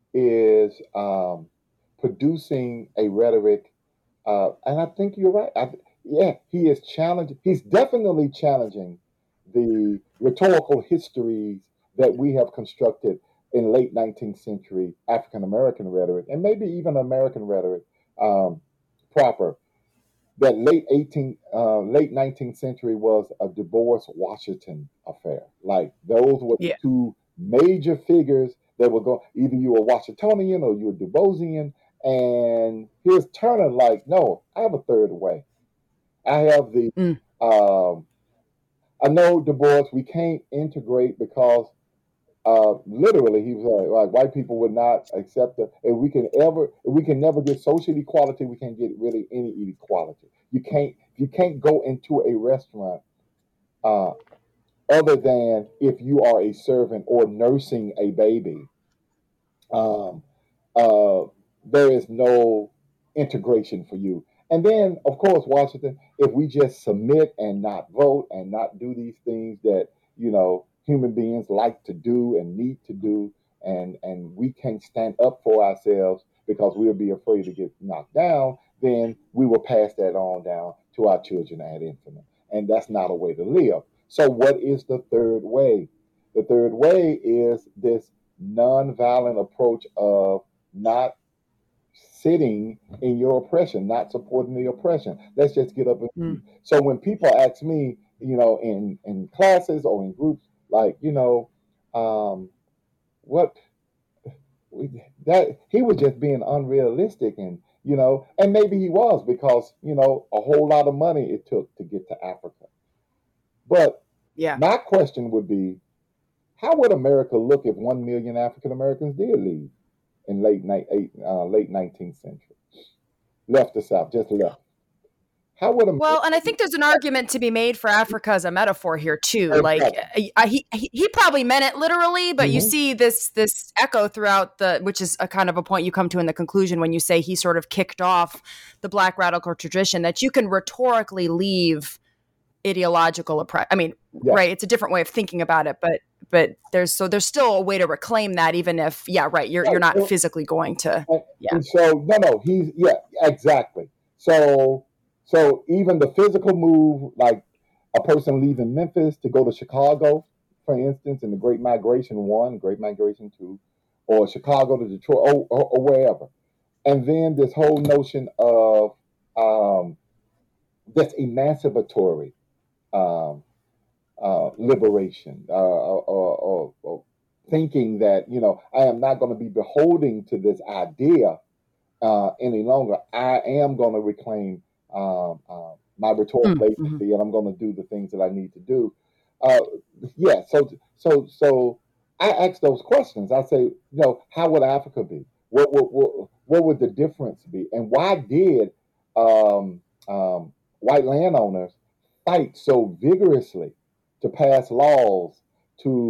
is um, producing a rhetoric, uh, and I think you're right. I, yeah, he is challenging. He's definitely challenging the rhetorical histories that we have constructed in late nineteenth century African American rhetoric, and maybe even American rhetoric um, proper. That late eighteenth, uh, late nineteenth century was a Du Bois Washington affair. Like those were the Yeah. two major figures that were going. Either you were Washingtonian or you were Du Boisian. And here's Turner, like, no, I have a third way. I have the. Mm. Um, I know Du Bois. We can't integrate because uh, literally, he was like, like, white people would not accept it. If we can ever, if we can never get social equality, we can't get really any equality. You can't, you can't go into a restaurant uh, other than if you are a servant or nursing a baby. Um, uh, there is no integration for you. And then, of course, Washington, if we just submit and not vote and not do these things that, you know, human beings like to do and need to do, and, and we can't stand up for ourselves because we'll be afraid to get knocked down, then we will pass that on down to our children ad infinitum. And that's not a way to live. So, what is the third way? The third way is this nonviolent approach of not sitting in your oppression, not supporting the oppression. Let's just get up and Mm. leave. So when people ask me, you know, in in classes or in groups, like, you know, um, what we, that he was just being unrealistic, and you know, and maybe he was because you know a whole lot of money it took to get to Africa. But Yeah. my question would be, how would America look if one million African Americans did leave in late night, uh, late nineteenth century, left the South, just left? How would America? Well, and I think there's an argument to be made for Africa as a metaphor here too. Like Exactly. uh, he he he probably meant it literally, but you Mhm. see this this echo throughout the, which is a kind of a point you come to in the conclusion when you say he sort of kicked off the Black radical tradition, that you can rhetorically leave ideological oppression. I mean, Yeah. right? It's a different way of thinking about it, but but there's so there's still a way to reclaim that, even if yeah, right. You're you're not Right. physically going to And, yeah. and so no, no, he's yeah, exactly. So so even the physical move, like a person leaving Memphis to go to Chicago, for instance, in the Great Migration One, Great Migration Two, or Chicago to Detroit, or, or, or wherever, and then this whole notion of um, this emancipatory um, uh, liberation, uh, or, or, or thinking that you know I am not going to be beholding to this idea uh, any longer. I am going to reclaim um, uh, my rhetorical Mm-hmm. agency, and I'm going to do the things that I need to do. Uh, yeah. So, so, so I ask those questions. I say, you know, how would Africa be? What, what, what, what would the difference be? And why did um, um, white landowners fight so vigorously to pass laws to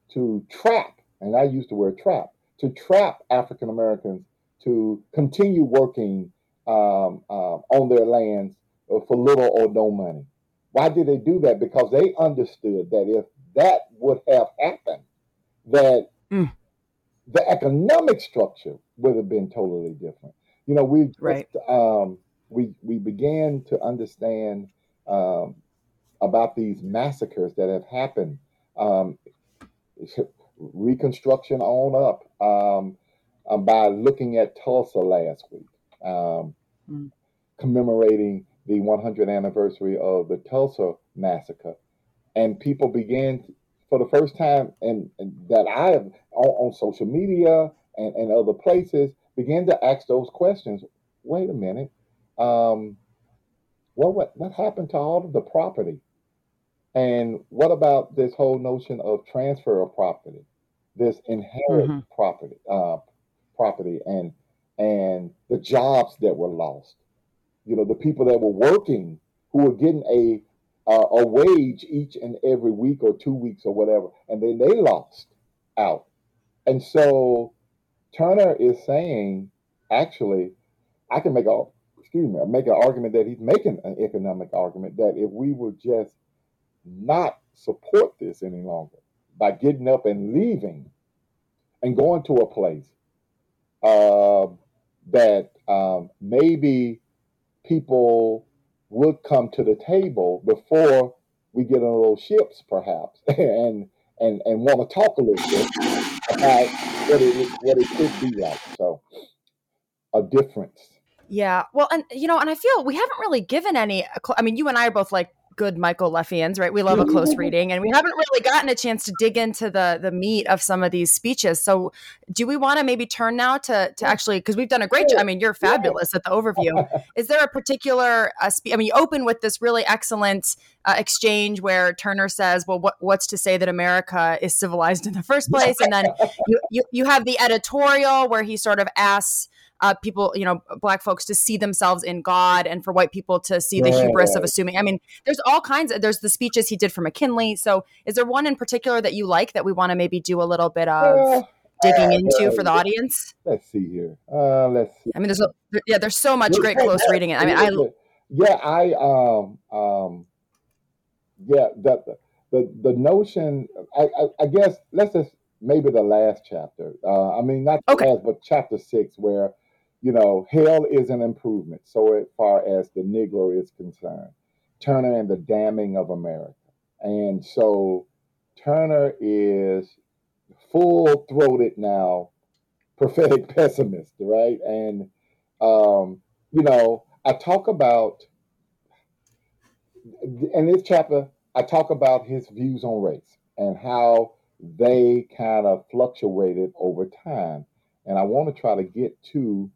to trap, and I use the word trap, to trap African Americans to continue working um, uh, on their lands for little or no money. Why did they do that? Because they understood that if that would have happened, that mm. the economic structure would have been totally different. You know, we right. um, we we began to understand um, about these massacres that have happened. Um, Reconstruction on up um, um, by looking at Tulsa last week, um, mm. commemorating the one hundredth anniversary of the Tulsa massacre, and people began to, for the first time, and, and that I have on, on social media and, and other places, began to ask those questions. Wait a minute, um, what what what happened to all of the property? And what about this whole notion of transfer of property, this inherent mm-hmm. property, uh, property, and and the jobs that were lost? You know, the people that were working, who were getting a uh, a wage each and every week or two weeks or whatever, and then they lost out. And so Turner is saying, actually, I can make a excuse me, make an argument that he's making an economic argument that if we were just not support this any longer by getting up and leaving and going to a place uh, that um, maybe people would come to the table before we get on those ships, perhaps, and and and want to talk a little bit about what it what it could be like. So, a difference. Yeah, well, and you know, and I feel we haven't really given any. I mean, you and I are both like good Michael Leffians, right? We love a close reading, and we haven't really gotten a chance to dig into the the meat of some of these speeches. So do we want to maybe turn now to to actually, because we've done a great job. I mean, you're fabulous at the overview. Is there a particular uh, spe- I mean, you open with this really excellent uh, exchange where Turner says, well, what, what's to say that America is civilized in the first place? And then you, you, you have the editorial where he sort of asks Uh, people, you know, Black folks to see themselves in God, and for white people to see the Right. hubris of assuming. I mean, there's all kinds of, there's the speeches he did for McKinley. So is there one in particular that you like that we want to maybe do a little bit of Yeah. digging Uh, into uh, for the audience? Let's see here. Uh, let's see. I mean, there's, a, yeah, there's so much great close reading. I mean, I, yeah, I, um, um, yeah, the, the, the notion, I, I, I guess, let's just, maybe the last chapter. Uh, I mean, not the Okay. last, but chapter six, where, you know, hell is an improvement so as far as the Negro is concerned. Turner and the damning of America. And so Turner is full-throated now, prophetic pessimist, right? And, um, you know, I talk about, in this chapter, I talk about his views on race and how they kind of fluctuated over time. And I want to try to get to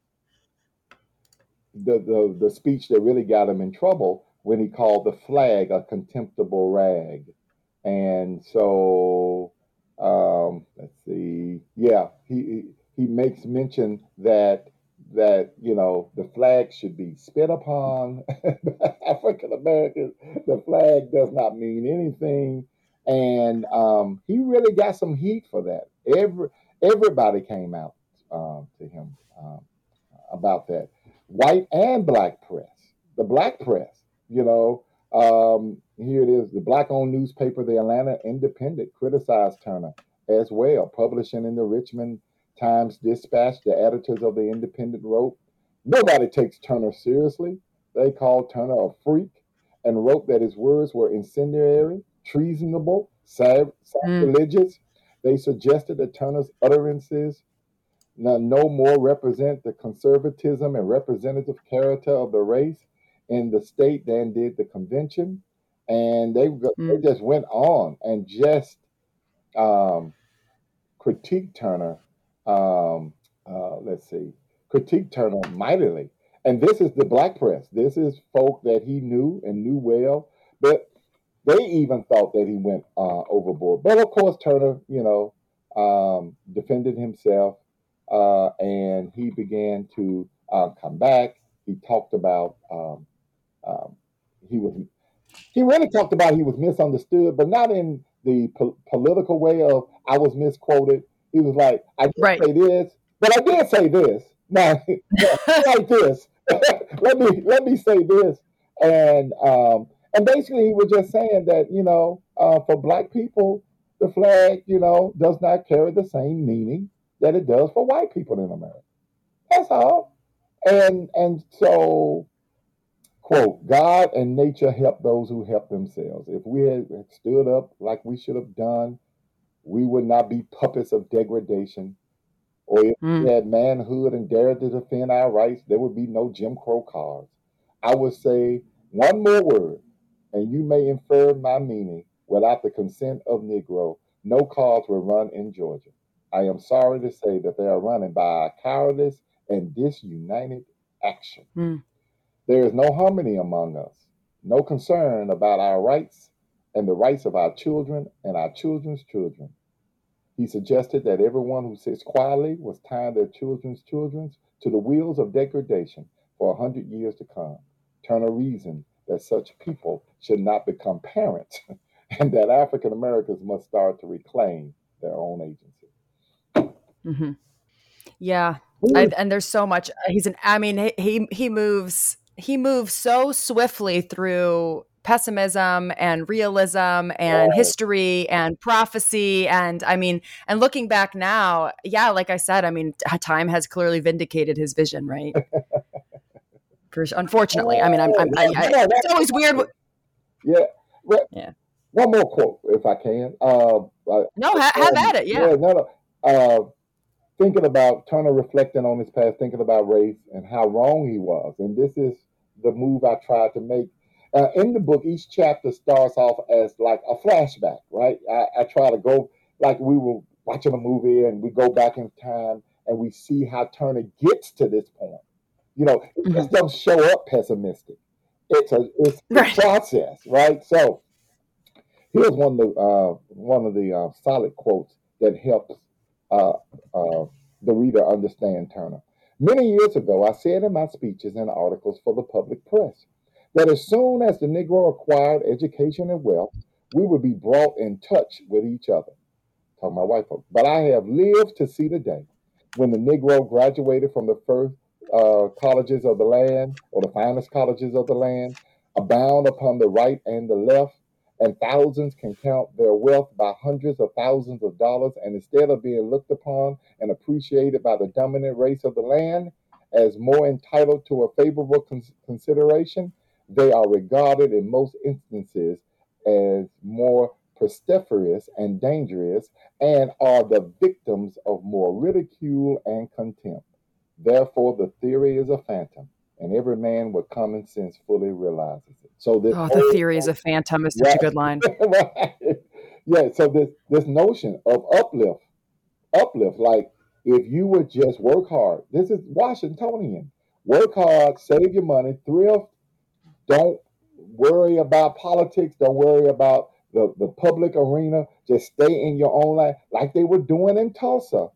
the, the, the speech that really got him in trouble when he called the flag a contemptible rag. And so, um, let's see. Yeah, he he makes mention that that you know the flag should be spit upon. African Americans, the flag does not mean anything, and um, he really got some heat for that. Every everybody came out um, to him um, about that. White and black press. The black press, you know. Um, here it is. The black-owned newspaper, the Atlanta Independent, criticized Turner as well, publishing in the Richmond Times-Dispatch. The editors of the Independent wrote, nobody takes Turner seriously. They called Turner a freak and wrote that his words were incendiary, treasonable, sacrilegious. Mm. They suggested that Turner's utterances no more represent the conservatism and representative character of the race in the state than did the convention. And they, mm. they just went on and just um, critiqued Turner, um, uh, let's see, critiqued Turner mightily. And this is the black press. This is folk that he knew and knew well. But they even thought that he went uh, overboard. But of course, Turner, you know, um, defended himself. Uh, and he began to uh, come back. He talked about um, um, he was he really talked about he was misunderstood, but not in the po- political way of I was misquoted. He was like, I didn't Right. say this, but I did say this. Now, like this. let me let me say this. And um, and basically, he was just saying that you know, uh, for Black people, the flag, you know, does not carry the same meaning that it does for white people in America. That's all. And and so, quote, God and nature help those who help themselves. If we had stood up like we should have done, we would not be puppets of degradation. Or if we Mm. had manhood and dared to defend our rights, there would be no Jim Crow cars. I would say one more word, and you may infer my meaning. Without the consent of Negro, no cars will run in Georgia. I am sorry to say that they are running by a cowardice and disunited action. Mm. There is no harmony among us, no concern about our rights and the rights of our children and our children's children. He suggested that everyone who sits quietly was tying their children's children to the wheels of degradation for a hundred years to come. Turner reasoned that such people should not become parents and that African Americans must start to reclaim their own agency. Mm-hmm. Yeah. I, and there's so much, he's an, I mean, he, he moves, he moves so swiftly through pessimism and realism and Right. history and prophecy. And I mean, and looking back now, yeah, like I said, I mean, time has clearly vindicated his vision, right? For, unfortunately, I mean, I'm, I'm, I, I, it's always weird. Yeah. Well, Yeah. One more quote, if I can. Uh, uh, No, ha- have um, at it. Yeah. yeah no, no. Uh, thinking about Turner reflecting on his past, thinking about race and how wrong he was. And this is the move I tried to make. Uh, in the book, each chapter starts off as like a flashback, right? I, I try to go like we were watching a movie and we go back in time and we see how Turner gets to this point. You know, it just Mm-hmm. don't show up pessimistic. It's a it's a Right. process, right? So here's one of the uh, one of the uh, solid quotes that helps uh, uh, the reader understand Turner. Many years ago, I said in my speeches and articles for the public press that as soon as the Negro acquired education and wealth, we would be brought in touch with each other. Talking about white folks. But I have lived to see the day when the Negro graduated from the first uh, colleges of the land, or the finest colleges of the land, abound upon the right and the left, and thousands can count their wealth by hundreds of thousands of dollars, and instead of being looked upon and appreciated by the dominant race of the land as more entitled to a favorable cons- consideration, they are regarded in most instances as more pestiferous and dangerous, and are the victims of more ridicule and contempt. Therefore, the theory is a phantom, and every man with common sense fully realizes it. So this Oh, the theory is a phantom is such right, a good line. right. Yeah, so this this notion of uplift, uplift, like if you would just work hard, this is Washingtonian. Work hard, save your money, thrift, don't worry about politics, don't worry about the, the public arena, just stay in your own lane, like they were doing in Tulsa.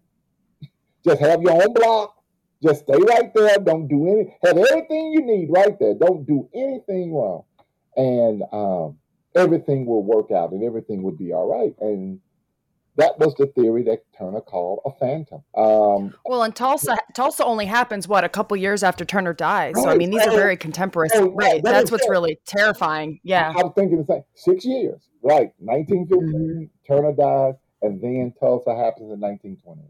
Just have your own block. Just stay right there. Don't do any. Have everything you need right there. Don't do anything wrong, and um, everything will work out, and everything will be all right. And that was the theory that Turner called a phantom. Um, Well, and Tulsa, Tulsa only happens what a couple years after Turner dies. So I right, mean, these are right. very contemporary, Oh, right? that That's is what's it. really terrifying. Yeah. I was thinking the same. Six years, right? nineteen fifteen, Mhm. Turner dies, and then Tulsa happens in nineteen twenty-one.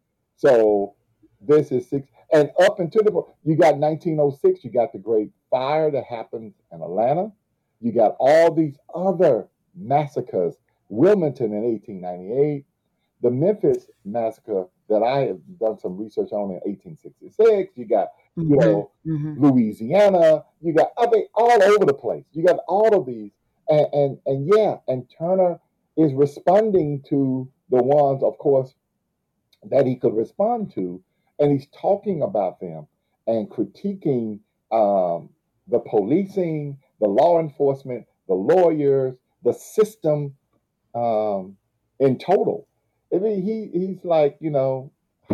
So this is six, and up until the you got nineteen oh six, you got the Great Fire that happens in Atlanta. You got all these other massacres. Wilmington in eighteen ninety-eight, the Memphis massacre that I have done some research on in eighteen sixty-six. You got you Mhm. know Mhm. Louisiana. You got I mean all over the place. You got all of these, and and and yeah, and Turner is responding to the ones, of course, that he could respond to, and he's talking about them and critiquing um, the policing, the law enforcement, the lawyers, the system um, in total. I mean, he he's like, you know,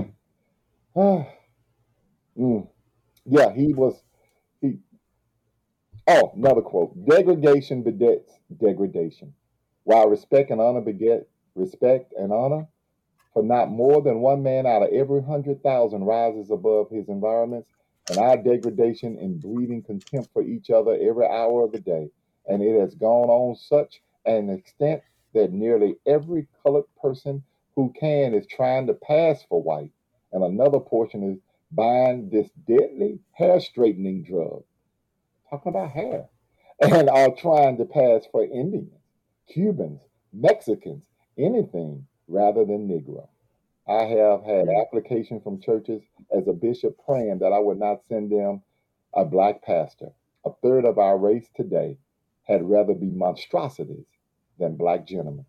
ah, mm, yeah, he was. He oh, another quote: "Degradation begets degradation. while respect and honor beget respect and honor, for not more than one man out of every hundred thousand rises above his environments, and our degradation in breeding contempt for each other every hour of the day. And it has gone on such an extent that nearly every colored person who can is trying to pass for white, and another portion is buying this deadly hair straightening drug. Talking about hair. And are trying to pass for Indians, Cubans, Mexicans, anything rather than Negro. I have had application from churches as a bishop praying that I would not send them a black pastor. A third of our race today had rather be monstrosities than black gentlemen.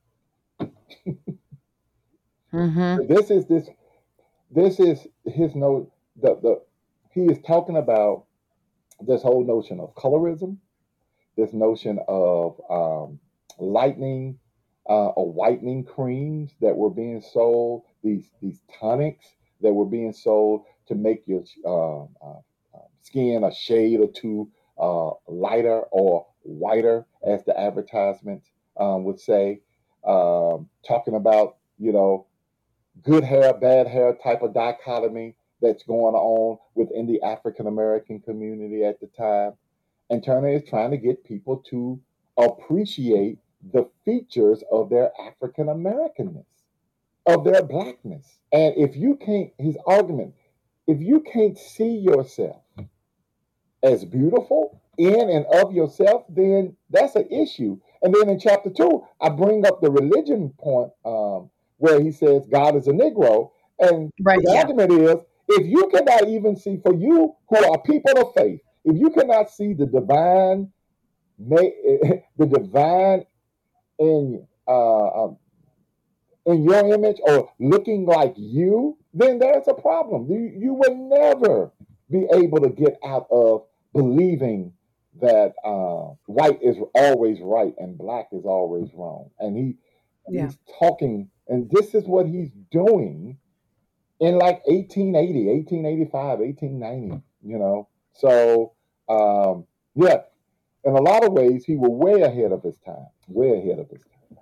Mm-hmm. This is this this is his note. The the he is talking about this whole notion of colorism, this notion of um, lightening uh, or whitening creams that were being sold, these these tonics that were being sold to make your uh, uh, skin a shade or two uh, lighter or whiter, as the advertisement um, would say. Um, talking about, you know, good hair, bad hair type of dichotomy that's going on within the African American community at the time. And Turner is trying to get people to appreciate the features of their African Americanness, of their blackness. And if you can't, his argument, if you can't see yourself as beautiful in and of yourself, then that's an issue. And then in chapter two, I bring up the religion point um, where he says God is a Negro. And Right, the yeah. argument is, if you cannot even see, for you who are people of faith, if you cannot see the divine, the divine in uh, um, in your image or looking like you, then there's a problem. You, you will never be able to get out of believing that uh, white is always right and black is always wrong. And he Yeah. he's talking, and this is what he's doing in like eighteen eighty, eighteen eighty-five, eighteen ninety, you know. So, um, yeah, in a lot of ways, he was way ahead of his time, way ahead of his time.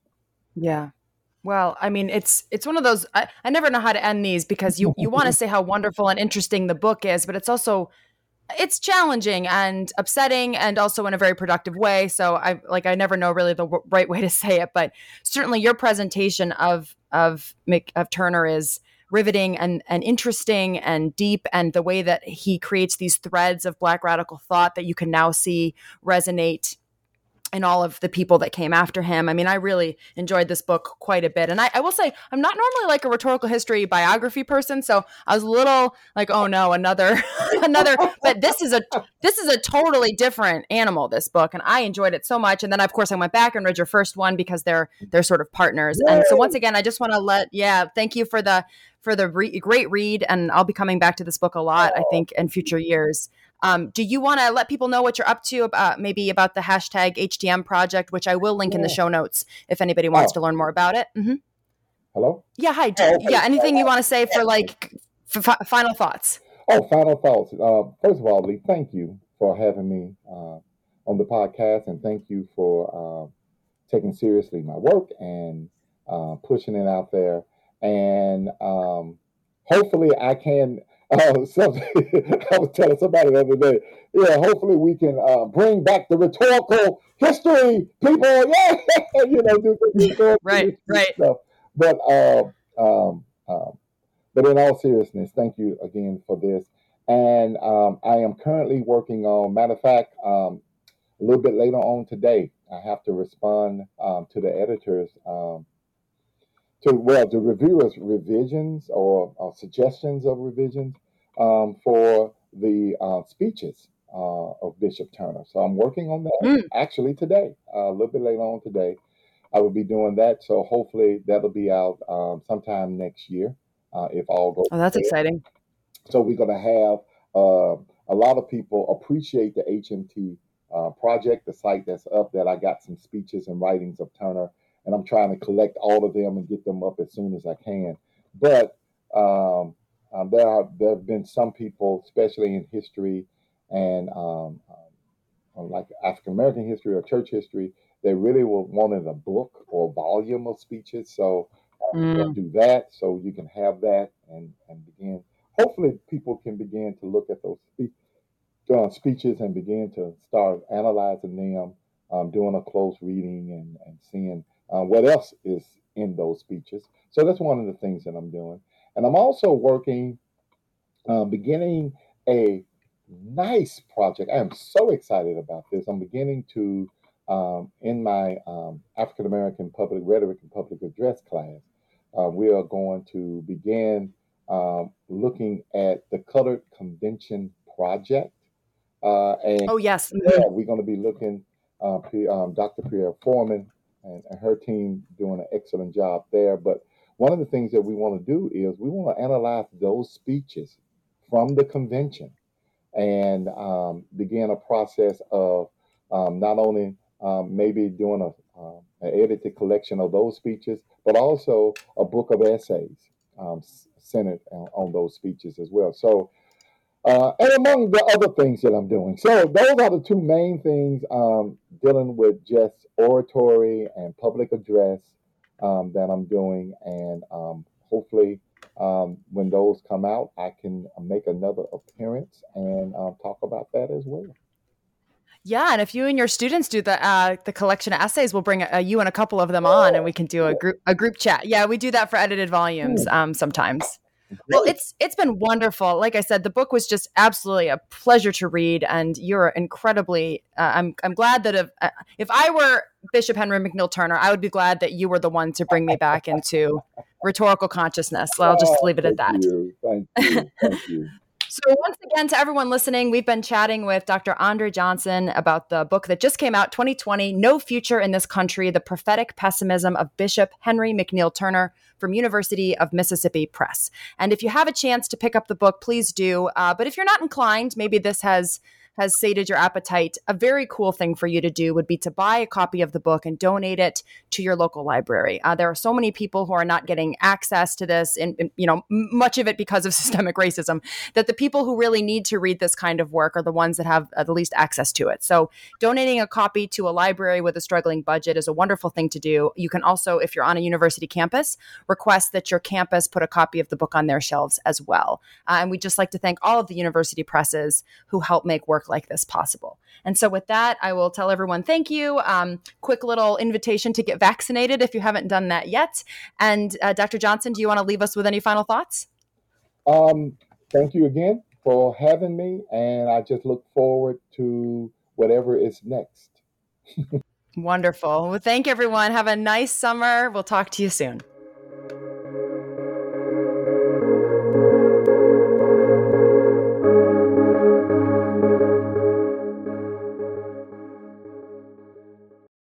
Yeah. Well, I mean, it's it's one of those, I, I never know how to end these because you, you want to say how wonderful and interesting the book is, but it's also, it's challenging and upsetting and also in a very productive way. So I like, I never know really the w- right way to say it, but certainly your presentation of, of Mick, of Turner is riveting and, and interesting and deep. And the way that he creates these threads of Black radical thought that you can now see resonate and all of the people that came after him. I mean, I really enjoyed this book quite a bit. And I, I will say, I'm not normally like a rhetorical history biography person. So I was a little like, oh no, another, another, but this is a, this is a totally different animal, this book. And I enjoyed it so much. And then of course I went back and read your first one because they're, they're sort of partners. Yay! And so once again, I just want to let, yeah, thank you for the, for the re- great read. And I'll be coming back to this book a lot, I think, in future years. Um, do you want to let people know what you're up to, about maybe about the hashtag H T M project, which I will link yeah. in the show notes if anybody wants oh. to learn more about it? Mm-hmm. Hello? Yeah, hi. Do, oh, okay. Yeah, anything you want to say for like for f- final thoughts? Oh, final thoughts. Uh, first of all, Lee, thank you for having me uh, on the podcast, and thank you for uh, taking seriously my work and uh, pushing it out there. And um, hopefully I can... Uh, something, I was telling somebody the other day, yeah, hopefully we can uh, bring back the rhetorical history, people, yeah, you know, do some rhetorical right, right. stuff. But, uh, um, um, but in all seriousness, thank you again for this. And um, I am currently working on, matter of fact, um, a little bit later on today, I have to respond um, to the editors um, to, well, the reviewers' revisions or uh, suggestions of revisions um, for the uh, speeches uh, of Bishop Turner. So I'm working on that mm. actually today, uh, a little bit later on today. I will be doing that. So hopefully that'll be out um, sometime next year uh, if all goes well. Oh, that's well. exciting. So we're going to have uh, a lot of people appreciate the H M T uh, project, the site that's up, that I got some speeches and writings of Turner. And I'm trying to collect all of them and get them up as soon as I can. But um, um, there are there have been some people, especially in history and um, um, like African American history or church history, they really were wanted a book or volume of speeches. So I'm going Mm. to do that so you can have that and, and begin. Hopefully, people can begin to look at those spe- uh, speeches and begin to start analyzing them, um, doing a close reading and, and seeing uh, what else is in those speeches. So that's one of the things that I'm doing. And I'm also working, uh, beginning a nice project. I am so excited about this. I'm beginning to, um, in my um, African American Public Rhetoric and Public Address class, uh, we are going to begin um, looking at the Colored Convention Project. Uh, and Oh, yes. yeah, Mhm. we're going to be looking, uh, P- um, Doctor Pierre Foreman and, and her team doing an excellent job there. But one of the things that we want to do is we want to analyze those speeches from the convention and um, begin a process of um, not only um, maybe doing a, um, an edited collection of those speeches, but also a book of essays um, centered on, on those speeches as well. So uh, and among the other things that I'm doing. So those are the two main things um, dealing with just oratory and public address um, that I'm doing. And um, hopefully, um, when those come out, I can make another appearance and um, talk about that as well. Yeah, and if you and your students do the uh, the collection of essays, we'll bring uh, you and a couple of them on, and we can do a group a group chat. Yeah, we do that for edited volumes um, sometimes. Well, Great. it's it's been wonderful. Like I said, the book was just absolutely a pleasure to read, and you're incredibly. Uh, I'm I'm glad that if uh, if I were Bishop Henry McNeil Turner, I would be glad that you were the one to bring me back into rhetorical consciousness. So I'll just Oh, leave it at thank that. you. Thank you. Thank you. So once again, to everyone listening, we've been chatting with Doctor Andre Johnson about the book that just came out, twenty twenty, No Future in This Country, The Prophetic Pessimism of Bishop Henry McNeil Turner from University of Mississippi Press. And if you have a chance to pick up the book, please do. Uh, but if you're not inclined, maybe this has has sated your appetite, a very cool thing for you to do would be to buy a copy of the book and donate it to your local library. Uh, there are so many people who are not getting access to this, and, and you know, m- much of it because of systemic racism, that the people who really need to read this kind of work are the ones that have uh, the least access to it. So donating a copy to a library with a struggling budget is a wonderful thing to do. You can also, if you're on a university campus, request that your campus put a copy of the book on their shelves as well. Uh, and we'd just like to thank all of the university presses who help make work like this possible. And so with that, I will tell everyone thank you. Um, quick little invitation to get vaccinated if you haven't done that yet. And uh, Doctor Johnson, do you want to leave us with any final thoughts? Um, thank you again for having me, and I just look forward to whatever is next. Wonderful. Well, thank everyone. Have a nice summer. We'll talk to you soon.